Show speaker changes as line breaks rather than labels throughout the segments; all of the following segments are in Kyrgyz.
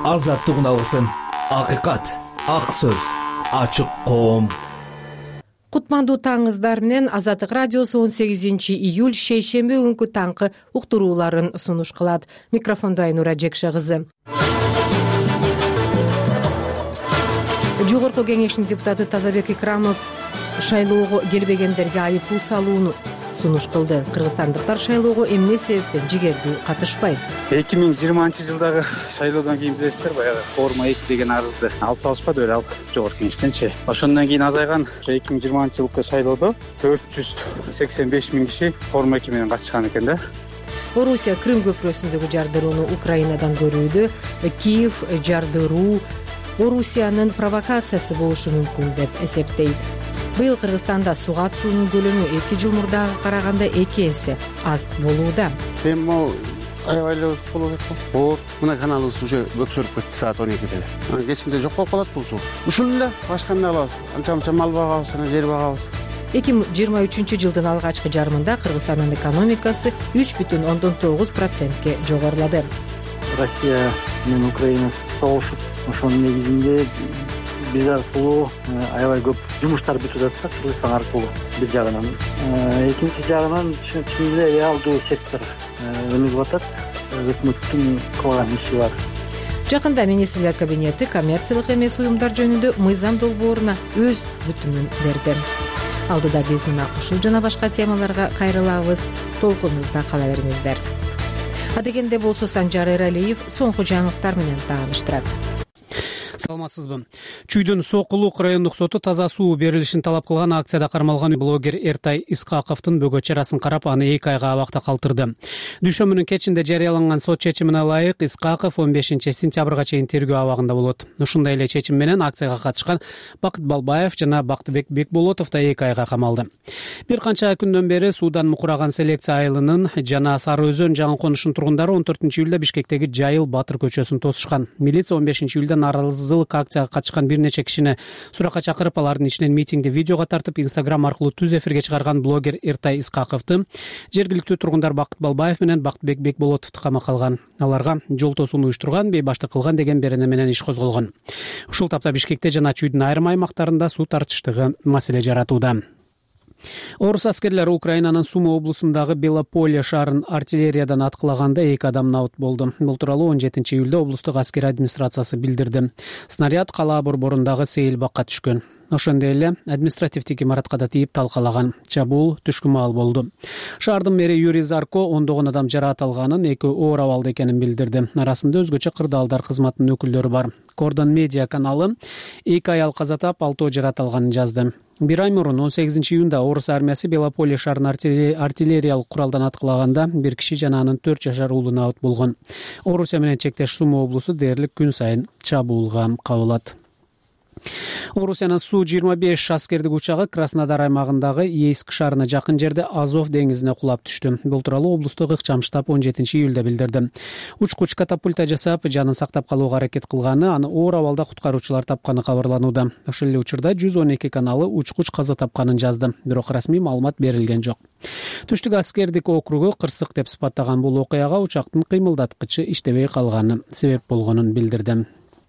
азаттыгын алгысың. Акыйкат, ак сөз, ачык коом.
Кутмандуу таңыңыздар менен Азаттык радиосу 18 июль шейшемби күнкү таңкы уктурууларын сунуш кылат. Микрофондо Айнура Жекше кызы. Жогорку кеңештин депутаты Тазабек Икрамов шайлоого келбегендерге айыппул салууну сунуш кылды. Кыргызстандыктар шайлоого эмне себептен жигердүү катышпайт?
2020-жылдагы шайлоодон кийин билесиздер, баягы форма 2 деген арызды алып салышпады беле ал жогорку кеңештенчи. Ошондон кийин азайган 2020-жылкы шайлоодо 485 миң киши форма 2 менен катышкан экен да.
Орусия Крым көпүрөсүндөгү жардырууну Украинадан көрүүдө. Киев жардыруу Орусиянын провокациясы болушу мүмкүн деп эсептейт. Быйыл Кыргызстанда сугат суунун көлөмү 2 жыл мурдага караганда 2 эсе аз болууда.
Эми могу аябай эле ызык болуп атат. Вот мына каналыбыз уже көксөрүп кетти саат 12-де. Кечинде жок болуп калат бул суу. Ушул эле башка эмне кылабыз? Анча мал багабыз, жер багабыз.
2023-жылдын алгачкы жарымында Кыргызстандын экономикасы 3,9%ке жогорулады.
Россия менен Украина согушуп, ошонун негизинде биз аркылуу аябай көп жумуштар бүтүп атат, Кыргызстан аркылуу бир жагынан. Экинчи жагынан чын эле реалдуу сектор өнүгүп атат. Өкмөттүн кылган иши бар.
Жакында министрлер кабинети коммерциялык эмес уюмдар жөнүндө мыйзам долбооруна өз бүтүмүн берди. Алдыда биз мына ушул жана башка темаларга кайрылабыз. Толкунубузда кала бериңиздер. Адегенде болсо Санжар Эралиев соңку жаңылыктар менен тааныштырат.
Саламатсызбы. Чүйдүн Сокулук райондук соту таза суу берилишин талап кылган акцияда кармалган блогер Эртай Исхаковдун бөгөт чарасын карап, аны 2 айга абакта калтырды. Дүйшөмбүнүн кечинде жарыяланган сот чечимине ылайык Исхаков 15 сентябрга чейин тергөө абагында болот. Ушундай эле чечим менен акцияга катышкан Бакыт Балбаев жана Бактыбек Бекболотов да 2 айга камалды. Бир канча күндөн бери суудан мукураган селекция айылынын жана Сары Өзөн жаңы конушунун тургундары 14-июлда Бишкектеги Жайыл Батыр көчөсүн тосушкан. Милиция 15-июлда наразылык акцияга катышкан бир нече кишини суракка чакырып, алардын ичинен митингди видеого тартып, Instagram аркылуу түз эфирге чыгарган блогер Эртай Исхаковду жергиликтүү тургундар Бакыт Балбаев менен Бактыбек Бекболотовду камакка алган. Аларга жол тосууну уюштурган, бейбаштык кылган деген берене менен иш козголгон. Ушул тапта Бишкекте жана Чүйдүн айрым аймактарында суу тартыштыгы маселе жаратууда. Орус аскерлери Украинанын Сума облусундагы Белополе шаарын артиллериядан аткылаганда 2 адам набыт болду. Бул тууралуу 17-июлда облустук аскер администрациясы билдирди. Снаряд калаа борборундагы Сейил бакка түшкөн. Ошондой эле административдик имаратка да тийип талкалаган. Чабуул түшкү маал болду. Шаардын мэри Юрий Зарко ондогон адам жараат алганын, 2 оор абалда экенин билдирди. Арасында өзгөчө кырдаалдар кызматынын өкүлдөрү бар. Кордон медиа каналы 2 аял каза таап, 6 жараат алганын жазды. Бир ай мурун 18-июнда Орус армиясы Белополе шаарын артиллериялык куралдан аткылаганда бир киши жана анын 4 жашар уулу набыт болгон. Орусия менен чектеш Сума облусу дээрлик күн сайын чабуулга кабылат. Орусиянын Су-25 аскердик учагы Краснодар аймагындагы Ейск шаарына жакын жерде Азов деңизине кулап түштү. Бул тууралуу облустук ыкчам штаб 17-июлда билдирди. Учкуч катапульта жасап, жанын сактап калууга аракет кылганы, аны оор абалда куткаруучулар тапканы кабарланууда. Ошол эле учурда 112 каналы учкуч каза тапканын жазды, бирок расмий маалымат берилген жок. Түштүк аскердик округу кырсык деп сыпаттаган бул окуяга учактын кыймылдаткычы иштебей калганы себеп болгонун билдирди.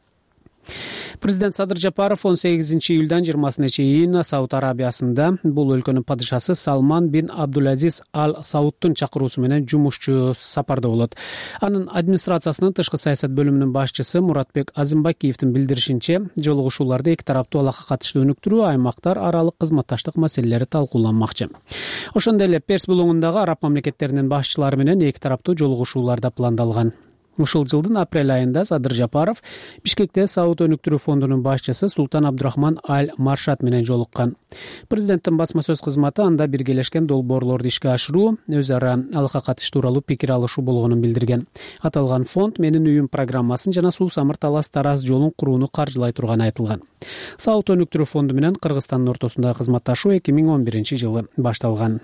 Президент Садыр Жапаров 18-июлдан 20-сына чейин Сауд Арабиясында бул өлкөнүн падышасы Салман бин Абдулазиз Ал-Саудтун чакыруусу менен жумушчу сапарда болот. Анын администрациясынын тышкы саясат бөлүмүнүн башчысы Муратбек Азимбакиевдин билдиришинче, жолугушууларда эки тараптуу алакка катыштуу өнүктүрүү, аймактар аралык кызматташтык маселелери талкууланмакчы. Ошондой эле Перс булуңундагы араб мамлекеттеринин башчылары менен эки тараптуу жолугушуулар да пландалган. Ушул жылдын апрель айында Садыр Жапаров Бишкекте Сауд өнүктүрүү фондунун башчысы Султан Абдурахман Аль-Маршат менен жолуккан. Президенттин басма сөз кызматы анда биргелешкен долбоорлорду ишке ашыруу, өз ара алакка катыш тууралуу пикир алышуу болгонун билдирген. Аталган фонд Менин үйүм программасын жана Суу Самыр Талас Тараз жолун курууну каржылай турганы айтылган. Сауд өнүктүрүү фонду менен Кыргызстандын ортосундагы кызматташуу 2011-жылы башталган.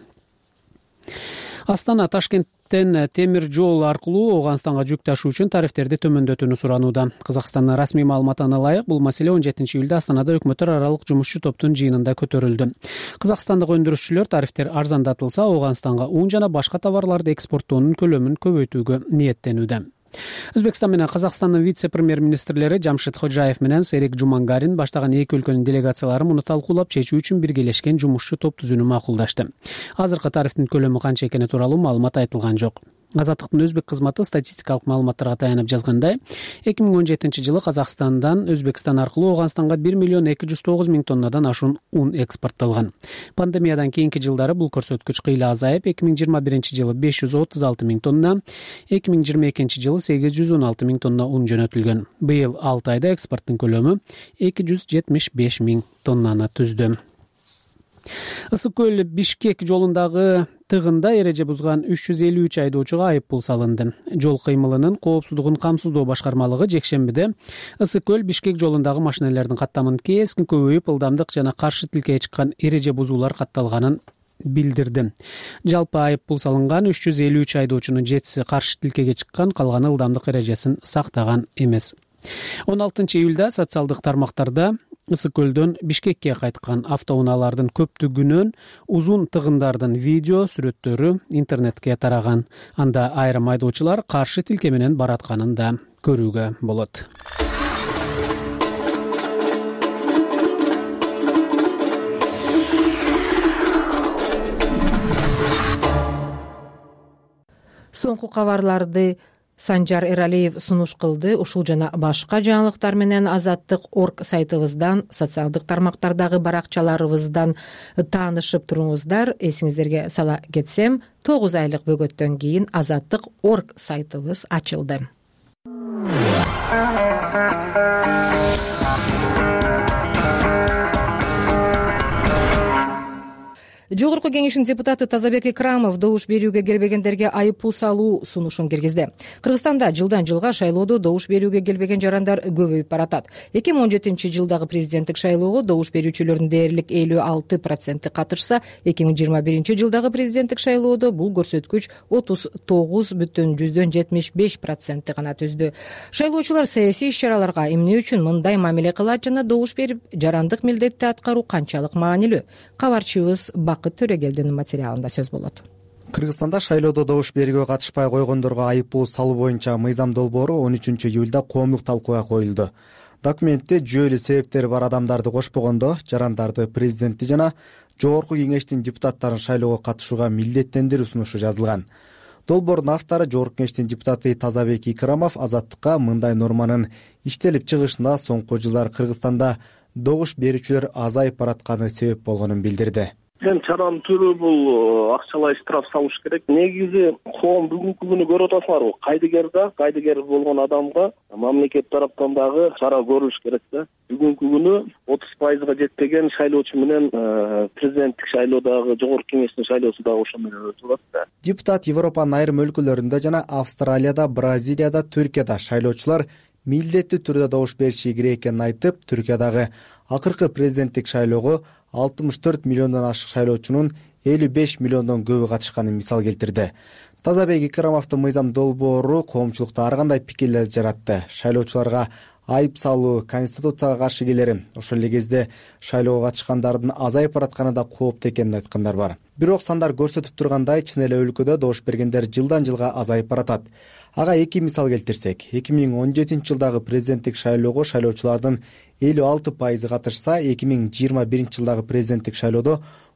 Астана Ташкенттен темир жол аркылуу Ооганстанга жүк ташуу үчүн тарифтерди төмөндөтүүнү суранууда. Казакстандын расмий маалыматына ылайык, бул маселе 17-июлда Астанада өкмөттөр аралык жумушчу топтун жыйынында көтөрүлдү. Казакстандык өндүрүшчүлөр тарифтер арзандатылса, Ооганстанга ун жана башка товарларды экспорттоонун көлөмүн көбөйтүүгө ниеттенүүдө. Өзбекстан менен Казакстандын вице-премьер-министрлери Жамшид Ходжаев менен Серик Жумангарин баштаган эки өлкөнүн делегациялары муну талкуулап чечүү үчүн биргелешкен жумушчу топ түзүүнү макулдашты. Азыркы тарифтин көлөмү канча экени тууралуу маалымат айтылган жок. Азаттыктын өзбек кызматы статистикалык маалыматтарга таянып жазгандай, 2017-жылы Казакстандан Өзбекстан аркылуу Ооганстанга 1,209,000 тоннадан ашуун ун экспорттолгон. Пандемиядан кийинки жылдары бул көрсөткүч кыйла азайып, 2021-жылы 536,000 тонна, 2022-жылы 816,000 тонна ун жөнөтүлгөн. Быйыл 6 айда экспорттун көлөмү 275,000 тоннаны түздү. Ысык көл Бишкек жолундагы тыгында эреже бузган 353 айдоочуга айып пул салынды. Жол кыймылынын коопсуздугун камсыздоо башкармалыгы жекшембиде Ысык көл Бишкек жолундагы машиналардын каттамын кескин көбөйүп, ылдамдык жана каршы тилкеге чыккан эреже бузуулар катталганын билдирди. Жалпы айып пул салынган 353 айдоочунун 7си каршы тилкеге чыккан, калганы ылдамдык эрежесин сактаган эмес. 16 июлда социалдык тармактарда Ысык көлдөн Бишкекке кайткан автоунаалардын көптүгүнөн узун тыгындардын видео сүрөттөрү интернетке тараган. Анда айрым айдоочулар каршы тилке менен баратканын да көрүүгө болот.
Соңку кабарларды Санжар Эралиев сунуш кылды. Ушул жана башка жаңылыктар менен Азаттык.орг сайтыбыздан, социалдык тармактардагы баракчаларыбыздан таанышып туруңуздар. Эсиңиздерге сала кетсем, 9 айлык бөгөттөн кийин Азаттык.орг сайтыбыз ачылды. Жогорку кеңештин депутаты Тазабек Икрамов добуш берүүгө келбегендерге айып пул салуу сунушун киргизди. Кыргызстанда жылдан жылга шайлоодо добуш берүүгө келбеген жарандар көбөйүп баратат. 2017-жылдагы президенттик шайлоого добуш берүүчүлөрдүн дээрлик 56% катышса, 2021-жылдагы президенттик шайлоодо бул көрсөткүч 39,75% гана түздү. Шайлоочулар саясий иш-чараларга эмне үчүн мындай мамиле кылат жана добуш берип, жарандык милдетти аткаруу канчалык маанилүү? Кабарчыбыз Төрөгелдин материалында сөз болот.
Кыргызстанда шайлоодо добуш берүүгө катышпай койгондорго айып пул салуу боюнча мыйзам долбоору 13-июлда коомдук талкууга коюлду. Документте жүйөлүү себептери бар адамдарды кошпогондо жарандарды президентти жана жогорку кеңештин депутаттарын шайлоого катышууга милдеттендирүү сунушу жазылган. Долбоордун автору жогорку кеңештин депутаты Тазабек Икрамов Азаттыкка мындай норманын иштелип чыгышында соңку жылдар Кыргызстанда добуш берүүчүлөр азайып баратканы себеп болгонун билдирди.
Чаранын түрү бул акчалай штраф салыш керек. Негизи коом бүгүнкү күнү көрүп атасыңарбы? Кайдыгер болгон адамга мамлекет тараптан дагы чара көрүлүш керек да. Бүгүнкү күнү 30%га жетпеген шайлоочу менен президенттик шайлоодагы жогорку кеңештин шайлоосу дагы ошо менен өтүп атат.
Депутат Европанын айрым өлкөлөрүндө жана Австралияда, Бразилияда, Түркияда шайлоочулар милдеттүү түрдө добуш бериши керек экенин айтып, Түркиядагы акыркы президенттик шайлоого 64 миллиондон ашык шайлоочунун 55 миллиондон көбү катышканын мисал келтирди. Тазабек Икрамовдун мыйзам долбоору коомчулукта ар кандай пикирлер жаратты. Шайлоочуларга айып салуу конституцияга каршы келери, ошол эле кезде шайлоого катышкандардын азайып баратканы да кооптуу экенин айткандар бар. Бирок сандар көрсөтүп тургандай, чын эле өлкөдө добуш бергендер жылдан жылга азайып баратат. Ага эки мисал келтирсек, 2017-жылдагы президенттик шайлоого шайлоочулардын 56% катышса, 2021-жылдагы президенттик шайлоодо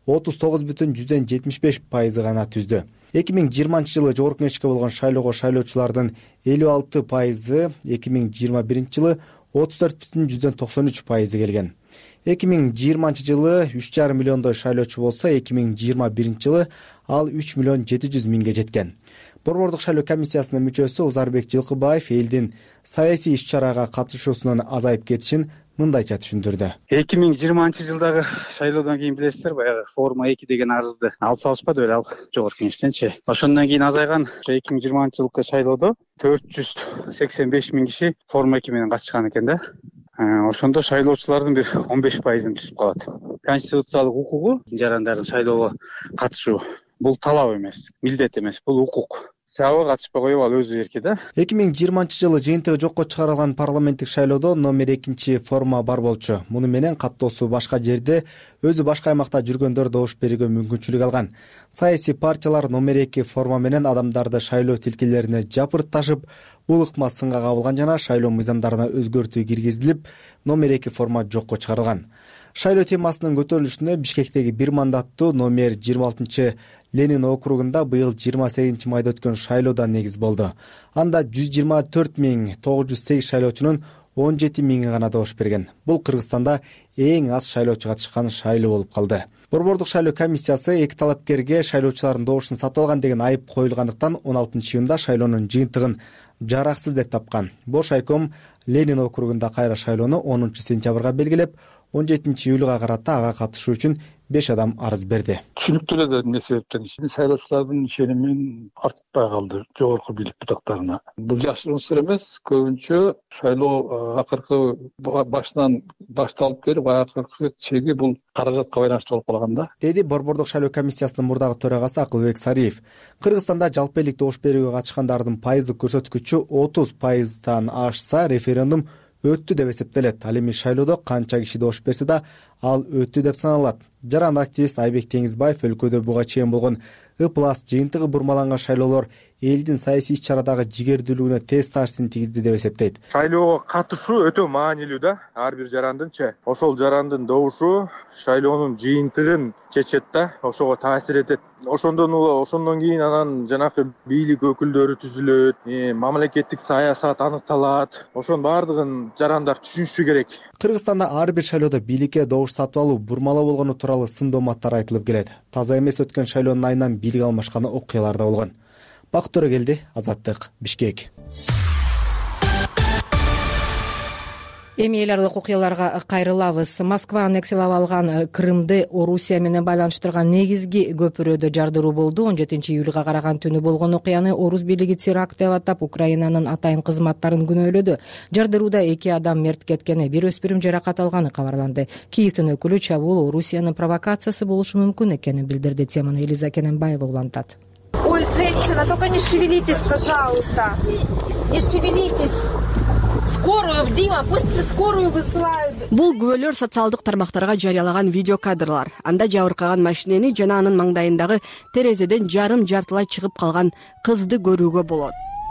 39,75% гана түздү. 2020-жылы жогорку кеңешке болгон шайлоого шайлоочулардын 56%, 2021-жылы 34,93% келген. 2020-жылы 3,5 миллиондой шайлоочу болсо, 2021-жылы ал 3 миллион 700 миңге жеткен. Борбордук шайлоо комиссиясынын мүчөсү Узарбек Жылкыбаев элдин саясий иш-чарага катышуусунун азайып кетишин мындайча түшүндүрдү.
2020-жылдагы шайлоодон кийин билесиздер, баягы форма 2 деген арызды алып салышпады беле ал жогорку кеңештенчи. Ошондон кийин азайган 2020-жылкы шайлоодо 485 миң киши форма 2 менен катышкан экен да. Ошондо шайлоочулардын бир 15%-ын түзүп калат. Конституциялык укугу жарандардын шайлоого катышуу бул талап эмес, милдет эмес, бул укук. жабы катышпай коюп ал өзү эрки да.
2020-жылы жыйынтыгы жокко чыгарылган парламенттик шайлоодо номер 2 форма бар болчу. Муну менен каттоосу башка жерде, өзү башка аймакта жүргөндөр добуш берүүгө мүмкүнчүлүк алган. Саясий партиялар номер 2 форма менен адамдарды шайлоо тилкелерине жапырташып, бул ыкма сынга кабылган жана шайлоо мыйзамдарына өзгөртүү киргизилип, номер 2 форма жокко чыгарылган. Шайлоо темасынын көтөрүлүшүнө Бишкектеги бир мандаттуу номер 26 Ленин округунда быйыл 28 майда өткөн шайлоодон негиз болду. Анда 124.908 шайлоочунун 17.000 гана добуш берген. Бул Кыргызстанда эң аз шайлоочу катышкан шайлоо болуп калды. Борбордук шайлоо комиссиясы эки талапкерге шайлоочулардын добушун сатып алган деген айып коюлгандыктан 16-июнда шайлоонун жыйынтыгын жараксыз деп тапкан. Бош айком Ленин округунда кайра шайлоону 10-сентябрга белгилеп, 17-июлга карата ага катышуу үчүн 5 адам арыз берди.
Түшүнүктүү эле эмне себептен шайлоочулардын ишеними артпай калды жогорку бийлик бутактарына. Бул жакшы эмес. Көбүнчө шайлоо акыркы башынан башталып келип, акыркы чеги бул каражатка байланыштуу болуп калган да. Деди
Борбордук шайлоо комиссиясынын мурдагы төрагасы Акылбек Сариев. Кыргызстанда жалпы элдик добуш берүүгө катышкандардын пайыздык көрсөткүчү 30% ашса, референдум өттү деп эсептелет. Ал эми шайлоодо канча киши добуш берсе да, ал өттү деп саналат. Жаран активист Айбек Теңизбаев өлкөдө буга чейин болгон ыплас жыйынтыгы бурмаланган шайлоолор элдин саясий иш-чарадагы жигердүүлүгүнө тез таасирин тийгизди деп эсептейт.
Шайлоого катышуу өтө маанилүү да. Ар бир жарандынчы ошол жарандын добушу шайлоонун жыйынтыгын чечет да, ошого таасир этет. Ошондон кийин анан жанакы бийлик өкүлдөрү түзүлөт, мамлекеттик саясат аныкталат. Ошонун баардыгын жарандар түшүнүшү керек.
Кыргызстанда ар бир шайлоодо бийликке добуш сатып алуу, бурмалоо болгону тууралуу сын дооматтар айтылып келет. Таза эмес өткөн шайлоонун айынан бийлик алмашкан окуялар да болгон. Бактор келди, Азаттык, Бишкек.
Эми эл аралык окуяларга кайрылабыз. Москва аннексиялап алган Крымды Орусия менен байланыштырган негизги көпүрөдө жардыруу болду. 17-июлга караган түнү болгон окуяны Орус бийлиги теракт деп атап, Украинанын атайын кызматтарын күнөөлөдү. Жардырууда 2 адам мерт кеткени, бир өспүрүм жаракат алганы кабарланды. Киевдин өкүлү чабуул Орусиянын провокациясы болушу мүмкүн экенин билдирди. Теманы Элиза Кененбаева улантат.
Ой, женщина, только не шевелитесь, пожалуйста. Не шевелитесь. Скорую, Дима, пусть скорую высылают.
Бул күбөлөр социалдык тармактарга жарыялаган видео кадрлар. Анда жабыркаган машинени жана анын маңдайындагы терезеден жартылай чыгып калган кызды көрүүгө болот.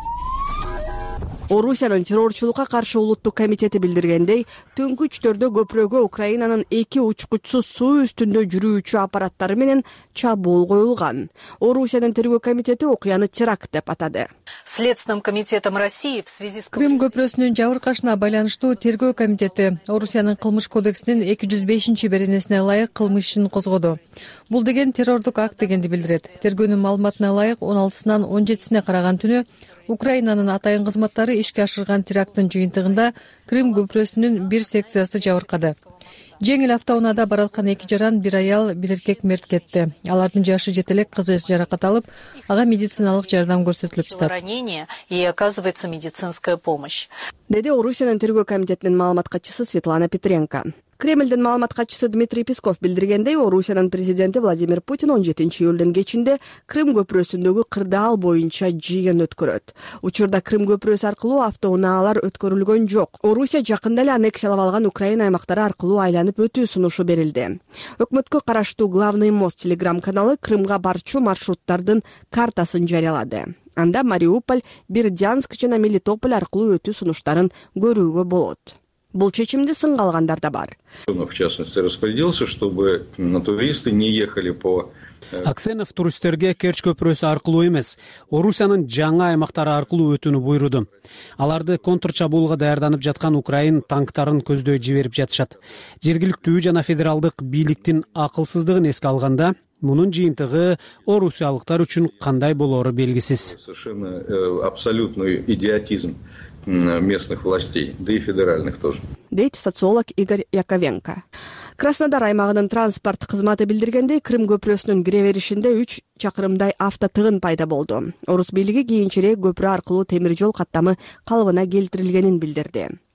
Орусиянын террорчулукка каршы улуттук комитети билдиргендей, түнкү 3-төрдө көпүрөгө Украинанын 2 учкучсуз суу үстүндө жүрүүчү аппараттары менен чабуул коюлган. Орусиянын тергөө комитети окуяны теракт деп атады.
Следственным комитетом России в связи с
Крым көпүрөсүнүн жабыркашына байланыштуу тергөө комитети Орусиянын кылмыш кодексинин 205-беренесине ылайык кылмыш ишин козгоду. Бул деген террордук акт дегенди билдирет. Тергөөнүн маалыматына ылайык 16-сынан 17-сине караган түнү Украинанын атайын кызматтары ишке ашырган теракттын жыйынтыгында Крым көпүрөсүнүн бир секциясы жабыркады. Жеңил автоунаада бараткан 2 жаран, 1 аял, 1 эркек мерт кетти. Алардын жашы жетелек, кызы жаракат алып, ага медициналык жардам көрсөтүлүп жатат.
Ранение и оказывается медицинская помощь.
Деди Орусиянын тергөө комитетинин маалымат катчысы Светлана Петренко. Кремлдин маалымат катчысы Дмитрий Песков билдиргендей, Орусиянын президенти Владимир Путин 17-июлдун кечинде Крым көпүрөсүндөгү кырдаал боюнча жыйын өткөрөт. Учурда Крым көпүрөсү аркылуу автоунааlar өткөрүлгөн жок. Орусия жакында эле аннексиялап алган Украина аймактары аркылуу айланып өтүү сунушу берилди. Өкмөткө караштуу Главный мост телеграм-каналы Крымга барчу маршруттардын картасын жарыялады. Анда Мариуполь, Бердянск жана Мелитополь аркылуу өтүү сунуштарын көрүүгө болот. Бул чечимди сынга алгандар да бар.
В частности, распорядился, чтобы туристы не ехали по...
Аксенов туристтерге Керчь көпүрөсү аркылуу эмес, Орусиянын жаңа аймактары аркылуу өтүүнү буйруду. Аларды контрчабуулга даярданып жаткан Украин танктарын көздөй жиберип жатышат. Жергиликтүү жана федералдык бийликтин акылсыздыгын эске алганда, мунун жыйынтыгы орусиялыктар үчүн кандай болоору белгисиз.
Совершенно абсолютный идиотизм местных властей, да и федеральных тоже.
Дейт социолог Игорь Яковенко. Краснодар аймагынын транспорт кызматы билдиргендей, Крым көпүрөсүнүн кире беришинде 3 чакырымдай автотыгын пайда болду. Орус бийлиги кийинчерээк көпүрө аркылуу темир жол каттамы калыбына келтирилгенин билдирди.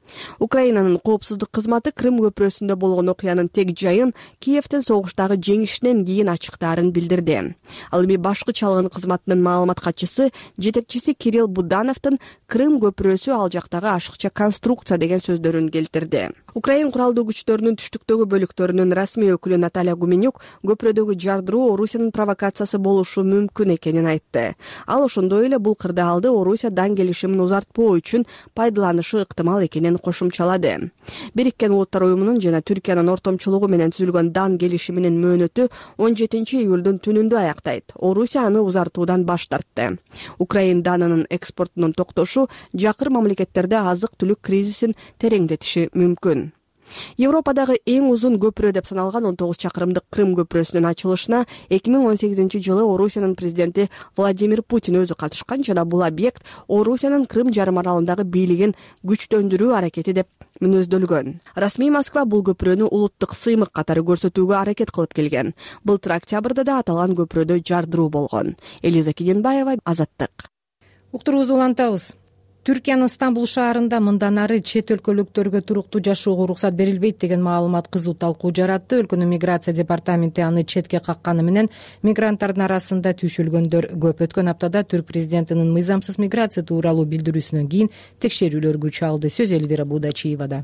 Украинанын коопсуздук кызматы Крым көпүрөсүндө болгон окуянын тек жайын Киевдин согуштагы жеңишинен кийин ачыктаарын билдирди. Ал эми башкы чалгын кызматынын маалымат катчысы жетекчиси Кирилл Будановдун Крым көпүрөсү ал жактагы ашыкча конструкция деген сөздөрүн келтирди. Украин куралдуу күчтөрүнүн түштүктөгү бөлүктөрүнүн расмий өкүлү Наталья Гуменюк көпүрөдөгү жардыруу Орусиянын провокациясы болушу мүмкүн экенин айтты. Ал ошондой эле бул кырдаалды Орусия дан келишимин узартпоо үчүн пайдаланышы ыктымал экенин кошумчалады. Бириккен Улуттар уюмунун жана Түркиянын ортомчулугу менен түзүлгөн дан келишиминин мөөнөтү 17-июлдун түнүндө аяктайт. Орусия аны узартуудан баш тартты. Украин данынын экспортунун токтошу жакыр мамлекеттерде азык-түлүк кризисин тереңдетиши мүмкүн. Европадагы эң узун көпүрө деп саналган 19 чакырымдык Крым көпүрөсүнүн ачылышына 2018-жылы Орусиянын президенти Владимир Путин өзү катышкан жана бул объект Орусиянын Крым жарым аралындагы бийлигин күчтөндүрүү аракети деп мүнөздөлгөн. Расмий Москва бул көпүрөнү улуттук сыймык катары көрсөтүүгө аракет кылып келген. Былтыр октябрда да аталган көпүрөдө жардыруу болгон. Элиза Кененбаева, Азаттык.
Уктуруубузду улантабыз. Түркиянын Стамбул шаарында мындан ары чет өлкөлүктөргө туруктуу жашоого уруксат берилбейт деген маалымат кызуу талкуу жаратты. Өлкөнүн миграция департаменти аны четке какканы менен мигранттардын арасында түйшүлгөндөр көп. Өткөн аптада түрк президентинин мыйзамсыз миграция тууралуу билдирүүсүнөн кийин текшерүүлөр күч алды. Сөз Элвира Будачиевада.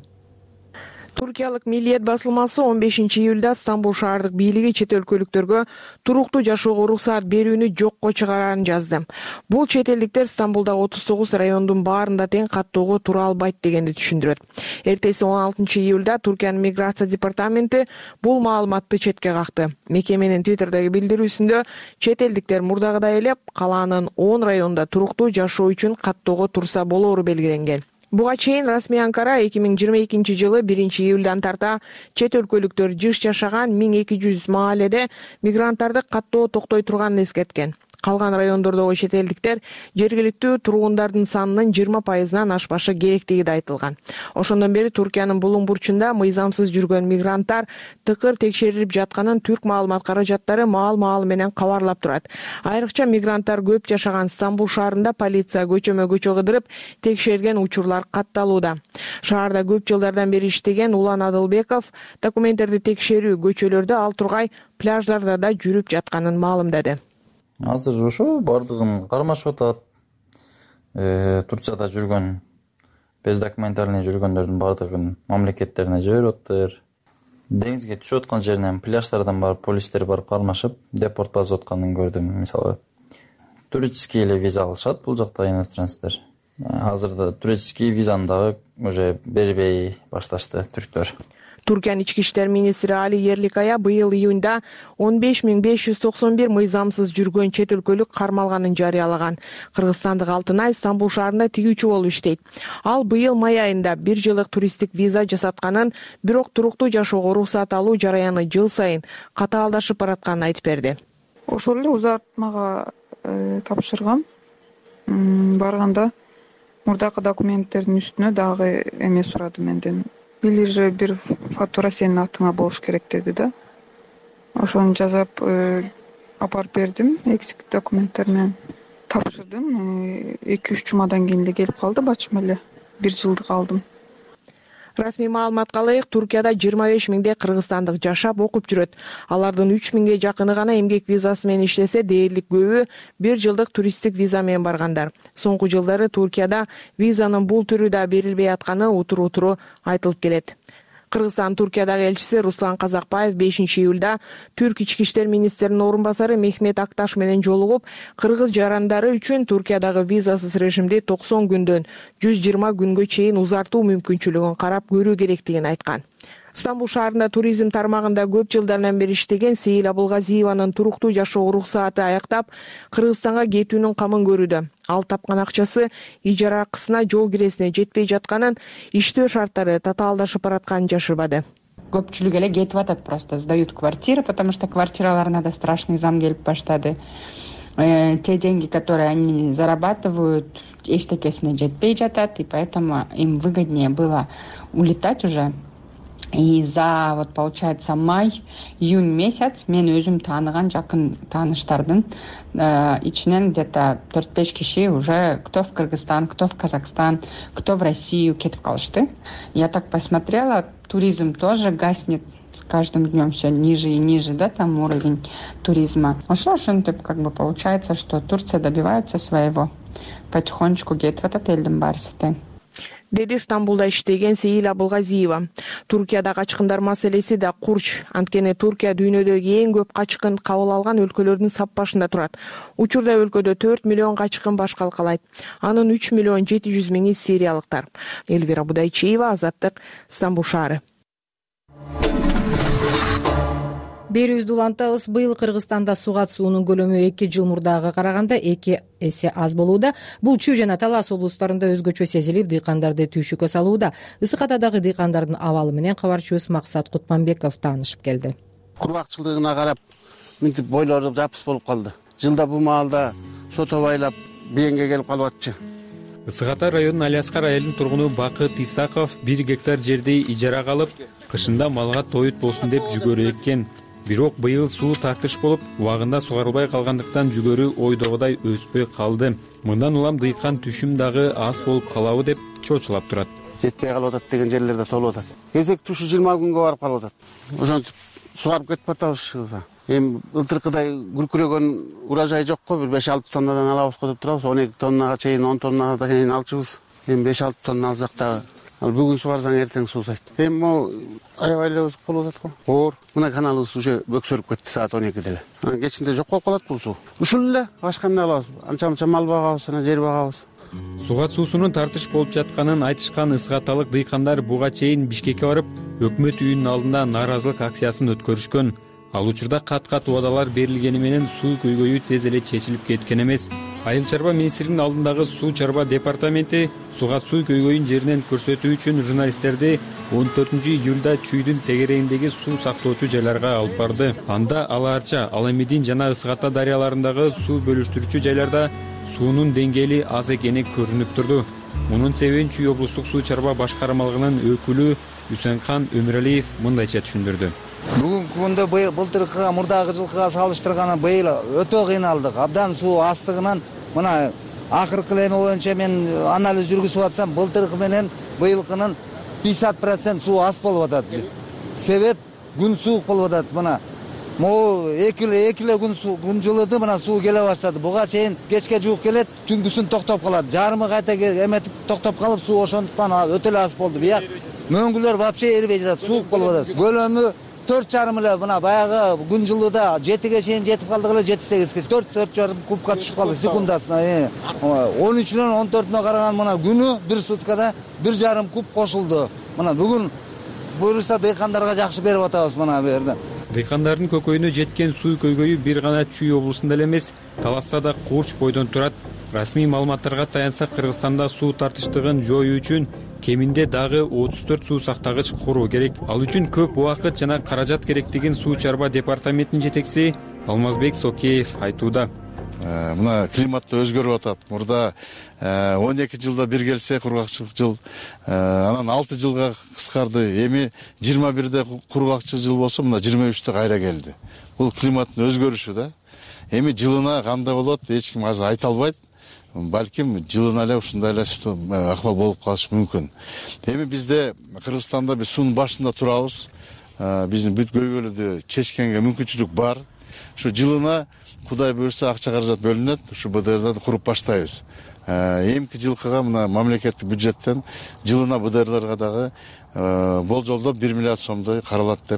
Туркиялык Миллиет басылмасы 15-июлда Стамбул шаардык бийлиги чет өлкөлүктөргө туруктуу жашоого уруксат берүүнү жокко чыгарарын жазды. Бул чет элдиктер Стамбулдагы 39 райондун баарында тең каттоого тура албайт дегенди түшүндүрөт. Эртеси 16-июлда Туркиянын миграция департаменти бул маалыматты четке какты. Мекеменин Твиттердеги билдирүүсүндө чет элдиктер мурдагыдай эле калаанын 10 районунда туруктуу жашоо үчүн каттоого турса болоору белгиленген. Буга чейин расмий Анкара 2022-жылы 1-июлдан тарта чет өлкөлүктөр жыш жашаган 1200 мааледе мигранттарды каттоо токтой турганын эскерткен. Калган райондордогу чет элдиктер жергиликтүү тургундардын санынын 20%-нан ашпашы керектиги да айтылган. Ошондон бери Туркиянын булуң бурчунда мыйзамсыз жүргөн мигранттар тыкыр текшерилип жатканын түрк маалымат каражаттары маал менен кабарлап турат. Айрыкча мигранттар көп жашаган Стамбул шаарында полиция көчөмө-көчө кыдырып текшерген учурлар катталууда. Шаарда көп жылдардан бери иштеген Улан Адылбеков документтерди текшерүү, көчөлөрдө ал тургай пляждарда да жүрүп жатканын маалымдады.
Азыр ошо бардыгын кармашып атат. Турцияда жүргөн, без документарный жүргөндөрдүн бардыгын мамлекеттерине жиберип атыптыр. Деңизге түшүп аткан жеринен пляждардан барып полистер барып кармашып, депорт басып атканын көрдүм. Мисалы, туристский эле виза алышат бул жакта иностранецтер. Азырда туристский визаны дагы уже бербей башташты түрктөр.
Туркиянын ички иштер министри Али Ерликая быйыл июнда 15591 мыйзамсыз жүргөн чет өлкөлүк кармалганын жарыялаган. Кыргызстандык Алтынай Стамбул шаарында тигүүчү болуп иштейт. Ал быйыл май айында 1 жылдык туристтик виза жасатканын, бирок туруктуу жашоого уруксат алуу жараяны жыл сайын катаалдашып баратканын айтып берди.
Ошол эле узартмага тапшыргам. Барганда мурдакы документтердин үстүнө дагы эме сурады менден. Или же бир фатура сенин атыңа болуш керек деди да. Ошону жазап апарып бердим, эксик документтер менен тапшырдым. 2-3 жумадан кийин эле келип калды, бачым эле 1 жылдык алдым.
Расмий маалыматка ылайык, Туркияда 25 миңдей кыргызстандык жашап окуп жүрөт. Алардын 3 миңге жакыны гана эмгек визасы менен иштесе, дээрлик көбү 1 жылдык туристтик виза менен баргандар. Соңку жылдары Туркияда визанын бул түрү да берилбей атканы утуру айтылып келет. Кыргызстан Туркиядагы элчиси Руслан Казакбаев 5-июлда түрк ички иштер министринин орун басары Мехмет Акташ менен жолугуп, кыргыз жарандары үчүн Туркиядагы визасыз режимди 90 күндөн 120 күнгө чейин узартуу мүмкүнчүлүгүн карап көрүү керектигин айткан. Стамбул шаарында туризм тармагында көп жылдардан бери иштеген Сейил Абылгазиеванын туруктуу жашоо уруксааты аяктап, Кыргызстанга кетүүнүн камын көрүүдө. Ал тапкан акчасы ижара акысына, жол киресине жетпей жатканын, иштөө шарттары татаалдашып баратканын жашырбады.
Көпчүлүк эле кетип атат, просто сдают квартиры, потому что квартираларына да страшный зам келип баштады. Те деньги, которые они зарабатывают, эчтекесине жетпей жатат, и поэтому им выгоднее было улетать уже И за вот получается май, июнь месяц мен өзүм тааныган жакын тааныштардын ичинен где-то 4-5 киши уже кто в Кыргызстан, кто в Казахстан, кто в Россию кетип калышты. Я так посмотрела, туризм тоже гаснет с каждым днем все ниже и ниже, да, там уровень туризма. Ошентип как бы получается, что Турция добивается своего. Потихонечку кетип атат элдин баарысы.
Деди Стамбулда иштеген Сейил Абылгазиева. Туркияда качкындар маселеси да курч. Анткени Туркия дүйнөдөгү эң көп качкын кабыл алган өлкөлөрдүн саппашында турат. Учурда өлкөдө 4 миллион качкын баш калкалайт. Анын 3 миллион 700 миңи сириялыктар. Элвира Будайчиева, Азаттык, Стамбул шаары.
Берүүбүздү улантабыз. Быйыл Кыргызстанда сугат суунун көлөмү 2 жыл мурдагыга караганда 2 эсе аз болууда. Бул Чүй жана Талас облустарында өзгөчө сезилип, дыйкандарды түйшүккө салууда. Ысык Атадагы дыйкандардын абалы менен кабарчыбыз Максат Кутманбеков таанышып келди.
Кургакчылыгына карап, мынтип бойлору жапыс болуп калды. Жылда бул маалда сото байлап бийенге келип калып атчы.
Ысык Ата районунун Алиаскар айылынын тургуну Бакыт Исаков 1 гектар жерди ижарага алып, кышында малга тоют болсун деп жүгөрү эккен. Бирок быйыл суу тартыш болуп, убагында сугарылбай калгандыктан жүгөрү ойдогудай өспөй калды. Мындан улам дыйкан түшүм дагы аз болуп калабы деп чочулап турат.
Жетпей калып атат деген жерлерде толуп атат. Кезек түшү 20 күнгө барып калып атат. Ошентип сугарып кетип атабыз. Эми ылтыркыдай күркүрөгөн урожай жокко, бир 5-6 тоннадан алабыз го деп турабыз. 12 тоннага чейин, 10 тоннага чейин алчубыз. Эми 5-6 тонна алсак дагы ал бүгүн сугарсаң эртең суусайт. Эми могу аябай эле ысык болуп атат го. Оор. Мына каналыбыз уже бөксөрүп кетти саат 12-де. Кечинде жок болуп калат бул суу. Ушул эле башка эмне кылабыз? Анча-мынча мал багабыз, жер багабыз.
Сугат суусунун тартыш болуп жатканын айтышкан ысык аталык дыйкандар буга чейин Бишкекке барып, өкмөт үйүнүн алдында нааразылык акциясын өткөрүшкөн. Ал учурда кат-кат убадалар берилгени менен суу көйгөйү тез эле чечилип кеткен эмес. Айыл чарба министринин алдындагы суу чарба департаменти сугат суу көйгөйүн жеринен көрсөтүү үчүн журналисттерди 14-июлда Чүйдүн тегерегиндеги суу сактоочу жайларга алып барды. Анда Алаарча, Аламидин жана Ысык Ата дарыяларындагы суу бөлүштүрүүчү жайларда суунун деңгээли аз экени көрүнүп турду. Мунун себебин Чүй облустук суу чарба башкармалыгынын өкүлү Үсенкан Өмүралиев мындайча түшүндүрдү.
Бүгүнкү күндө былтыркыга, мурдагы жылкыга салыштырганда быйыл өтө кыйналдык. Абдан суу астыгынан мына акыркы эме боюнча мен анализ жүргүзүп атсам, былтыркы менен быйылкынын 50% суу аз болуп атат. Себеп күн суук болуп атат. Мына могу экиле күн жылыды, мына суу келе баштады. Буга чейин кечке жуук келет, түнкүсүн токтоп калат. Жарымы кайта эметип токтоп калып, суу ошондуктан өтө эле аз болду. Бияк мөңгүлөр вообще эрбей жатат, суук болуп атат. Көлөмү 4,5 эле мына баягы күн жылыда 7ге чейин жетип калдык эле, 7-8ге 4,5 кубка түшүп калды секундасына. 13-дөн 14-нө караган мына күнү бир суткада 1,5 куб кошулду. Мына бүгүн буюрса дыйкандарга жакшы берип атабыз мына бу жерде.
Дыйкандардын көкөйүнө жеткен суу көйгөйү бир гана Чүй облусунда эле эмес, Таласта да курч бойдон турат. Расмий маалыматтарга таянсак, Кыргызстанда суу тартыштыгын жоюу үчүн кеминде дагы 34 суу сактагыч куруу керек. Ал үчүн көп убакыт жана каражат керектигин суу чарба департаментинин жетекчиси Алмазбек Сокеев айтууда.
Мына климатта өзгөрүп атат. Мурда 12 жылда бир келсе кургакчылык жыл, анан 6 жылга кыскарды. Эми 21де кургакчы жыл болсо, мына 23те кайра келди. Бул климаттын өзгөрүшү да. Эми жылына кандай болот, эч ким азыр айта албайт. Балким жылына эле ушундай эле акыбал болуп калышы мүмкүн. Эми бизде Кыргызстанда биз суунун башында турабыз. Биздин бүт көйгөйлөрдү чечкенге мүмкүнчүлүк бар. Ушу жылына Кудай буюрса акча каражат бөлүнөт, ушу БДРди куруп баштайбыз. Эмки жылкыга мына мамлекеттик бюджеттен жылына БДРларга дагы болжолдоп 1 миллиард сомдой каралат деп